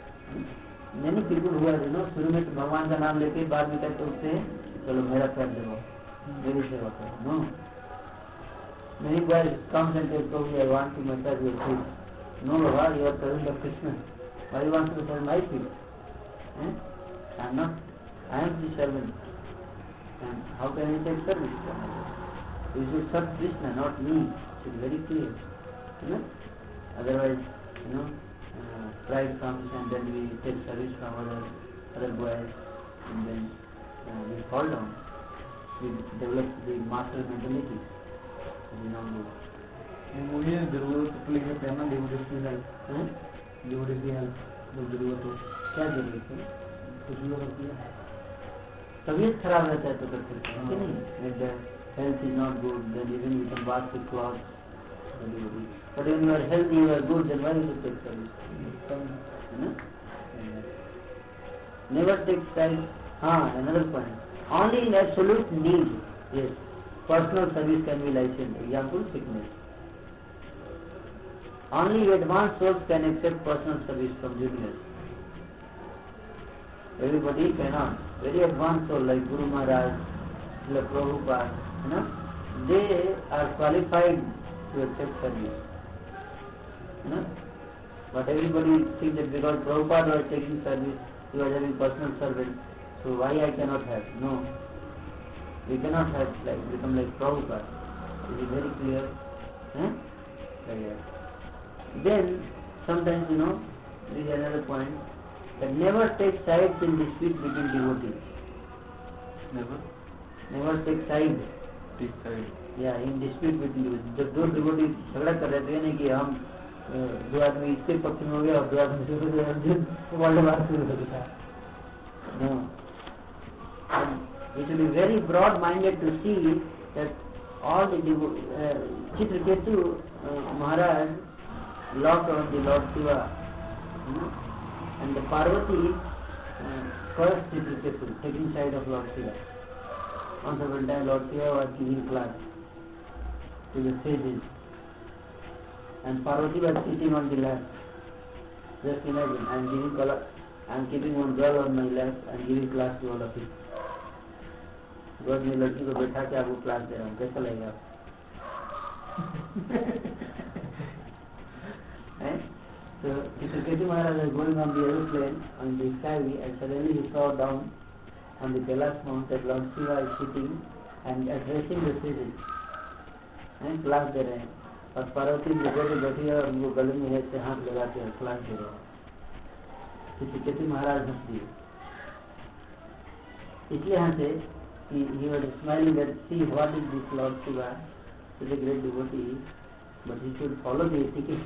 Many people who are, you know, शुरू में तो भगवान का नाम लेके बाद में कहते उठते हैं, चलो मेरा कर दो, मेरी सेवा करो. No. Many guys comes and says, oh, I want to massage your feet. No, Baba, you are serving of Krishna. Why you want to serve my feet? Eh? I am not, I am the servant. And how can I take service? You should serve Krishna, not me. It is very clear. You know? Otherwise, you know, uh, pride comes and then we take service from other, other boys and then uh, we fall down. We develop the master mentality. We don't know. मुझे जरूरत तो लेकर कहना devotees की help है, devotees की help जो जरूरत हो. क्या जरूरत है? कुछ भी होती है. तबीयत खराब रहता है तो कर सकते हैं कि नहीं? If the health is not good, then even you can wash the clothes. But when you are healthy, you are good, then why you should take service? No? Never take service. Ah, another point. Only in absolute need, yes, personal service can be licensed. Example, sickness. Only advanced souls can accept personal service from juniors. Everybody cannot. Very advanced soul like Guru Maharaj, like Prabhupada, you know, they are qualified to accept service. You know? But everybody thinks that because Prabhupada was taking service, he was having personal servant, so why I cannot have? No. We cannot have like become like Prabhupada. It is very clear. Eh? Clear. Then sometimes, you know, there is another point, that never take sides in dispute between devotees. Never Never take side. take side. Yeah, in dispute between devotees. जब दो devotee झगड़ा कर रहे थे, नहीं कि हम दो आदमी इसके पक्ष में हो गया और दो आदमी दूसरे अर्जुन वर्ल्ड वार शुरू हो गया. No. And we should be very broad-minded to see that all the uh, Chitraketu uh, Maharaj locked on the Lord Shiva, you know, and the Parvati uh, cursed Chitraketu, taking side of Lord Shiva. Once upon a time Lord Shiva was giving class to the sages, and Parvati was sitting on the lap. Just imagine, I am giving class, I am keeping one girl on my lap and giving class to all of you. गोद में लड़की को बैठा के आपको class दे रहा हूँ, कैसा लगेगा? So Ketu Maharaj was going on the aeroplane on the skyway, and suddenly he saw down on the Kailash Mount that Lord Shiva is sitting and addressing the citizens and class दे रहे हैं, और पार्वती जगह पे बैठी है और उनको गले में ऐसे हाथ लगा के क्लास दे रहे हैं। केतु महाराज हंस दिए, इसलिए हंसे कि he was smiling that see what is this Lord Shiva, such a great devotee, but he should follow the etiquette.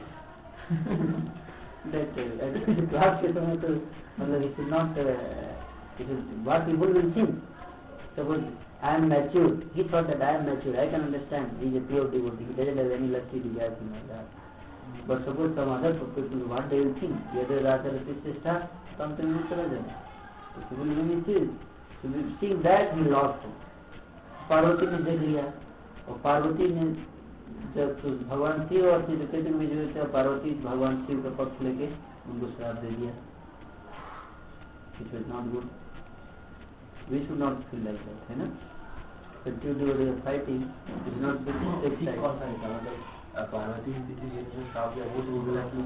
That uh, class के समय तो मतलब he should not uh, he should, what people will think. Suppose I am mature, he thought that I am mature, I can understand, he is a pure devotee, he doesn't have any lusty desires in like that. But suppose some other people, what they will think, whether rather this start, something will tell them. People will be still. So we see that he lost. Parvati ने देख लिया, और पार्वती ने जब भगवान शिव और श्री केतु में जो थे, पार्वती भगवान शिव का पक्ष लेके उनको श्राप दे दिया। It was not good. We should not feel like that, है ना? But due to the fighting, it is not good to take side. कौन सा निकाला मतलब पार्वती जी ने श्राप दिया, वो तो बोला कि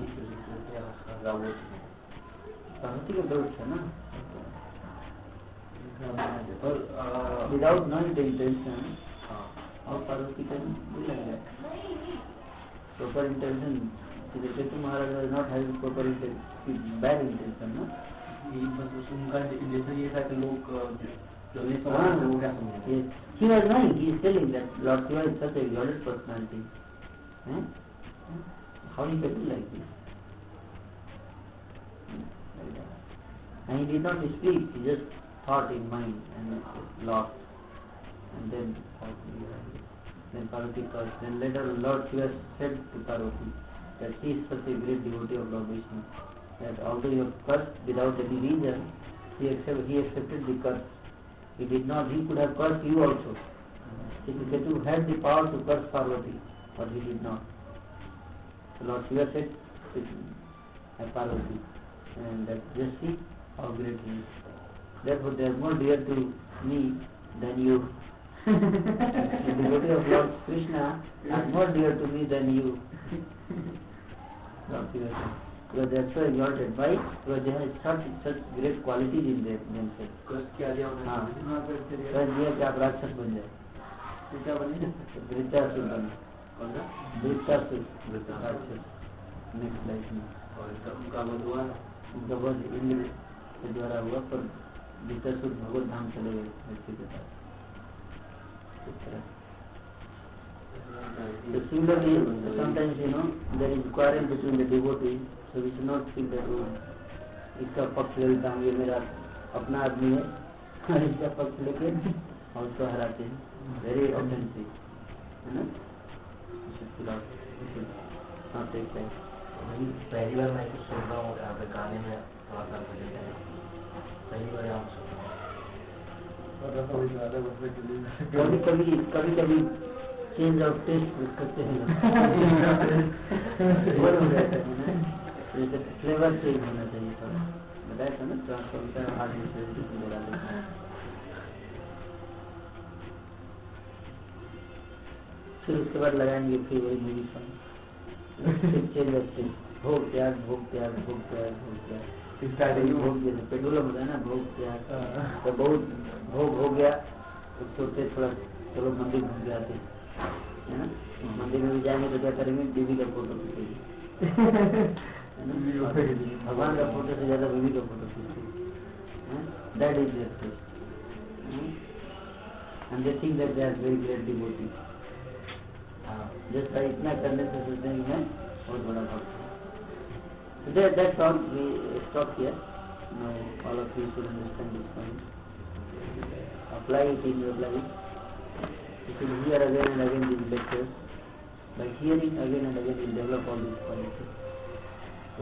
पार्वती का दोष है ना? और without knowing the intention, और पार्वती का भी लग गया। Proper intention, the Ketu Maharaj was not having proper intention, bad intention, ना? उनका जैसे ये था कि लोग जो नहीं हाँ, समझते वो क्या समझते yes. He was knowing, he is telling that Lord Shiva is such a exalted personality. Eh? How he can be like this? And he did not speak, he just thought in mind and lost. And then then Parvati cursed. Then later Lord Shiva said to Parvati that she is such a great devotee of Lord Vishnu, that although you have cursed without any reason, he accepted, he accepted the curse. He did not, he could have cursed you also. Ketu had the power to curse Parvati, but he did not. So Lord Shiva said to Parvati, and that just see how great he is. Therefore they are more dear to me than you. The devotee of Lord Krishna are more dear to me than you. Lord Shiva said. Because they are so exalted. Why? Because they have such such great qualities in them, themselves. कर्ज किया दिया उन्होंने हाँ, कर्ज दिया कि आप राक्षस बन जाए, क्या बने वृत्तासुर बने, कौन सा वृत्तासुर वृत्तासुर। राक्षस नेक्स्ट लाइफ में। और इनका उनका वध हुआ उनका वध इंद्र के द्वारा हुआ, पर वृत्तासुर भगवत धाम चले गए व्यक्ति के पास। इस तरह So similarly, sometimes you know there is quarrel between the devotees, so we should not feel that oh, इसका पक्ष लेता हूँ, ये मेरा अपना आदमी है, इसका पक्ष लेके और उसको हराते हैं, very offensive, है ना? not take that. पहली बार मैं कुछ सुन रहा हूँ यहाँ पे गाने में थोड़ा सा पहले पहली बार यहाँ सुन रहा हूँ। कभी कभी कभी कभी चेंज ऑफ टेस्ट करते हैं, फ्लेवर चेंज होना चाहिए थोड़ा, बताया था ना ट्रांसफॉर्मेशन हार्ड इंश्योरेंस। फिर उसके बाद लगाएंगे फिर वही movie song, change of taste, भोग त्याग भोग त्याग भोग त्याग भोग त्याग, स्टार्टिंग भोग जैसे पेट्रोल होता है ना, भोग त्याग, तो बहुत भोग हो गया तो सोचते थोड़ा चलो मंदिर घूम के आते है ना, मंदिर में भी जाएंगे तो क्या करेंगे, बीवी का फोटो खींचेंगे, भगवान का फोटो से ज्यादा बीवी का फोटो खींचेंगे, that is their taste, and they think that they are very great devotee. जैसा इतना करने से सोचते हैं मैं बहुत बड़ा भक्त हूँ। So that that's all, we stop here. Now all of you should understand this point. Apply it in your life. You should hear again and again these lectures. By hearing again and again, you develop all these qualities. So,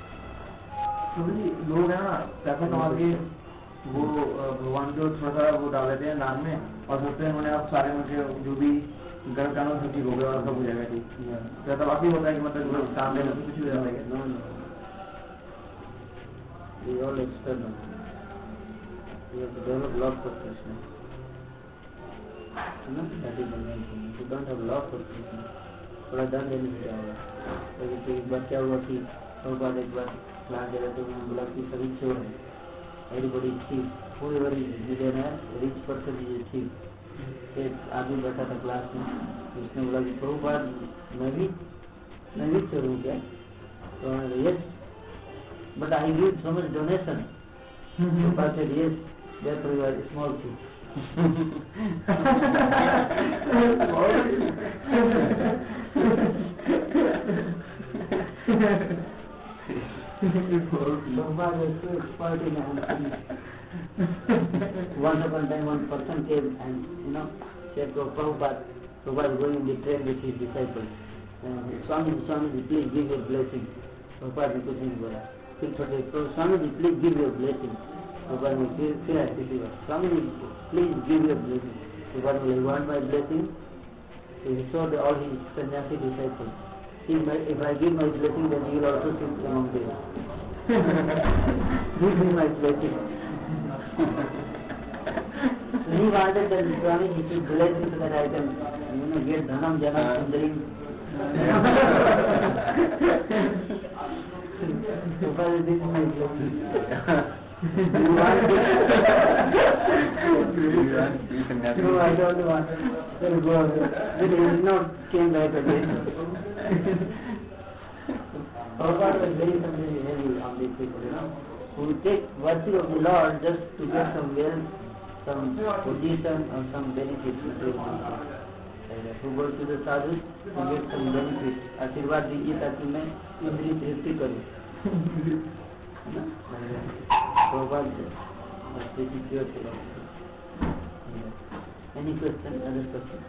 लोग है ना पैसा कमा के वो भगवान को थोड़ा सा वो डाल देते हैं दान में और सोचते हैं उन्होंने अब सारे मुझे जो भी गर्भ कानून सब ठीक हो गया और सब हो जाएगा ठीक। तो ऐसा बाकी होता है कि मतलब काम देने से कुछ भी हो जाता है। no, no. We all external. We have to develop lots of Krishna. You know, that is the main thing. If you don't have lots of thinking, थोड़ा डर लेने से क्या होगा? तो एक बार क्या हुआ कि दो बार एक बार क्लास दे रहे थे, उन्होंने बोला कि सभी चोर हैं, everybody is thief, whoever is millionaire, rich person is a thief। एक आदमी बैठा था क्लास में, उसने बोला कि दो बार मैं भी मैं भी चोर हूँ क्या? तो yes, but I give so much donation। तो बात है yes, therefore you are a small thief। Once upon a time, one person came and you know said to Prabhupada, Prabhupada was going in the train with his disciples. And Swami, Swami, please give your blessing। Prabhupada ने कुछ नहीं बोला। फिर छोटे Swami, please give your blessing। Prabhupada ने फिर फिर ऐसे ही बोला, Swami, please give your blessing। Prabhupada बोला, you want my blessing? So he showed all his sannyasi disciples. If, my, if I give my blessing, then you will also sit among them। Give me my blessing। So he wanted that Swami, he should bless me so that I can, you know, get dhanam, janam, sundarim। Prabhupada, this is my blessing। You want it? No, I don't want it। Then go away. Then he did not came back again। Prabhupada was very something heavy on these people, you know, who take virtue of the Lord just to get some wealth, some position or some benefit, material benefit। Who goes to the sadhus to get some benefit, आशीर्वाद दीजिए ताकि मैं इंद्रिय तृप्ति करूँ। Any question? Other question?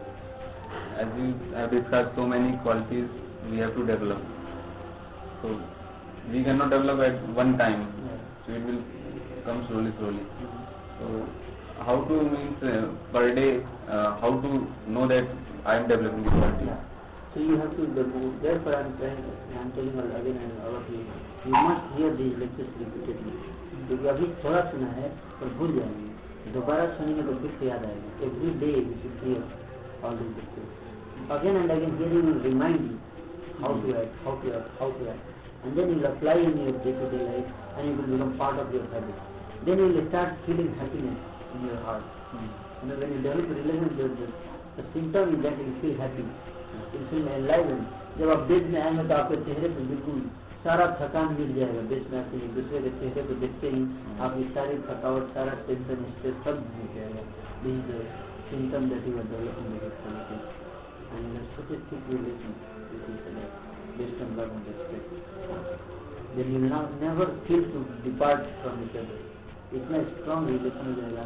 As we have discussed so many qualities we have to develop. So we cannot develop at one time. Yeah. So it will come slowly, slowly. So how to means uh, per day, uh, how to know that I am developing the quality? Yeah. So you have to develop. Therefore, I am trying. I am telling all again and all of you. You must hear these lectures repeatedly. क्योंकि अभी थोड़ा सुना है पर भूल जाएंगे, दोबारा सुनेंगे तो फिर से याद आएगा। Every day you should hear all these lectures. Again and again, hearing will remind you how to act, how to act, how to act, and then you will apply in your day-to-day life, and it will become part of your habit. Then you will start feeling happiness in your heart. Hmm. You know, when you develop a relationship, the, the symptom is that you feel happy, you feel enlivened. जब आप देश में आएंगे तो आपके चेहरे पर बिल्कुल सारा थकान मिट जाएगा। देश में आते ही दूसरे के चेहरे को देखते ही आपकी सारी थकावट, सारा टेंशन, स्ट्रेस सब मिट जाएगा। This is the symptom that you are developing your quality, and you have such a thick relation with each other based on love and respect. Then you will not never feel to depart from each other. इतना strong relation हो जाएगा।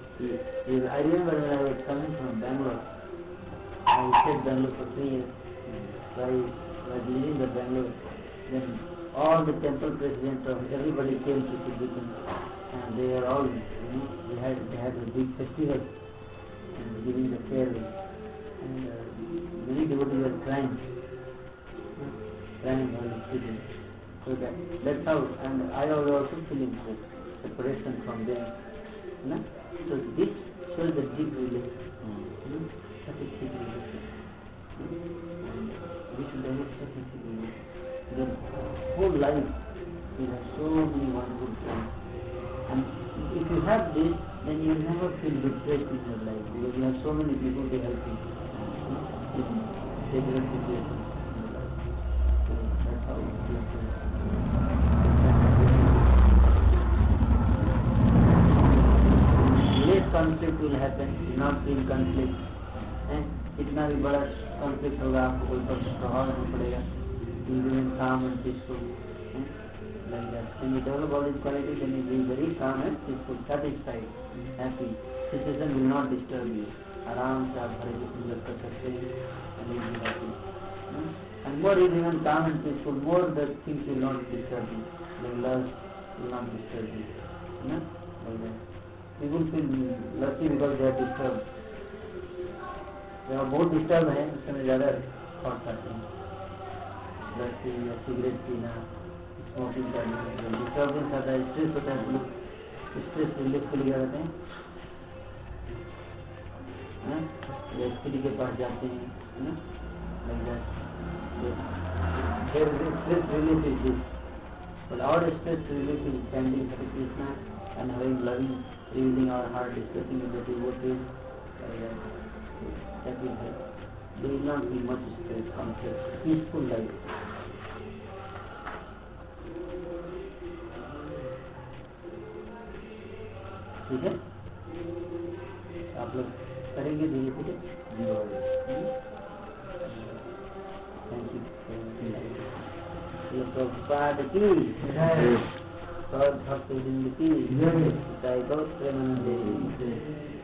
I remember when I was coming from Bangalore, I stayed Bangalore for three years. So I was leaving the Bangalore. Then all the temple presidents of everybody came to Tibetan, and they are all, you know, they had they had a big festival and giving the farewell, and uh, many devotees were crying, crying on the street. So that that's how, and I was also feeling the separation from them, you know. So this shows the deep relation, you know, such a deep relation, and we should develop such a deep relation. The whole life you have so many wonderful friends, and if you have this, then you will never feel depressed in your life because you have so many people to help you in different situations in your life. So that's how you have to. Less conflict will happen, not in conflict. And इतना भी बड़ा conflict होगा आपको कोई प्रभाव नहीं पड़ेगा. You remain calm and peaceful, eh? Like that. When you develop all these qualities, then you will be very calm and peaceful, satisfied, happy. Situation will not disturb you. आराम से आप हरे कृष्ण कर सकते हैं and you will be happy. Hmm? And more you remain calm and peaceful, more the things will not disturb you. Like lust will not disturb you. Hmm? Like that. People feel lucky because they are disturbed. जब आप बहुत disturb हैं उस समय ज़्यादा thoughts आते हैं, लड़की या सिगरेट पीना, स्मोकिंग करना, डिस्टर्बेंस आता है, स्ट्रेस होता है, लोग स्ट्रेस रिलीफ के लिए रहते हैं। हैं, या स्त्री के पास जाते हैं, है ना, like that. There is a stress relief is this. But our stress relief is standing Hare Krishna and having loving, revealing our heart, discussing with the devotees, like that. So that will help. There will not be much stress, conflict, peaceful life. ठीक है, आप लोग करेंगे धीरे धीरे. Thank you. Prabhupada की जय, भक्त वृंद की जय, गौर प्रेमानंद.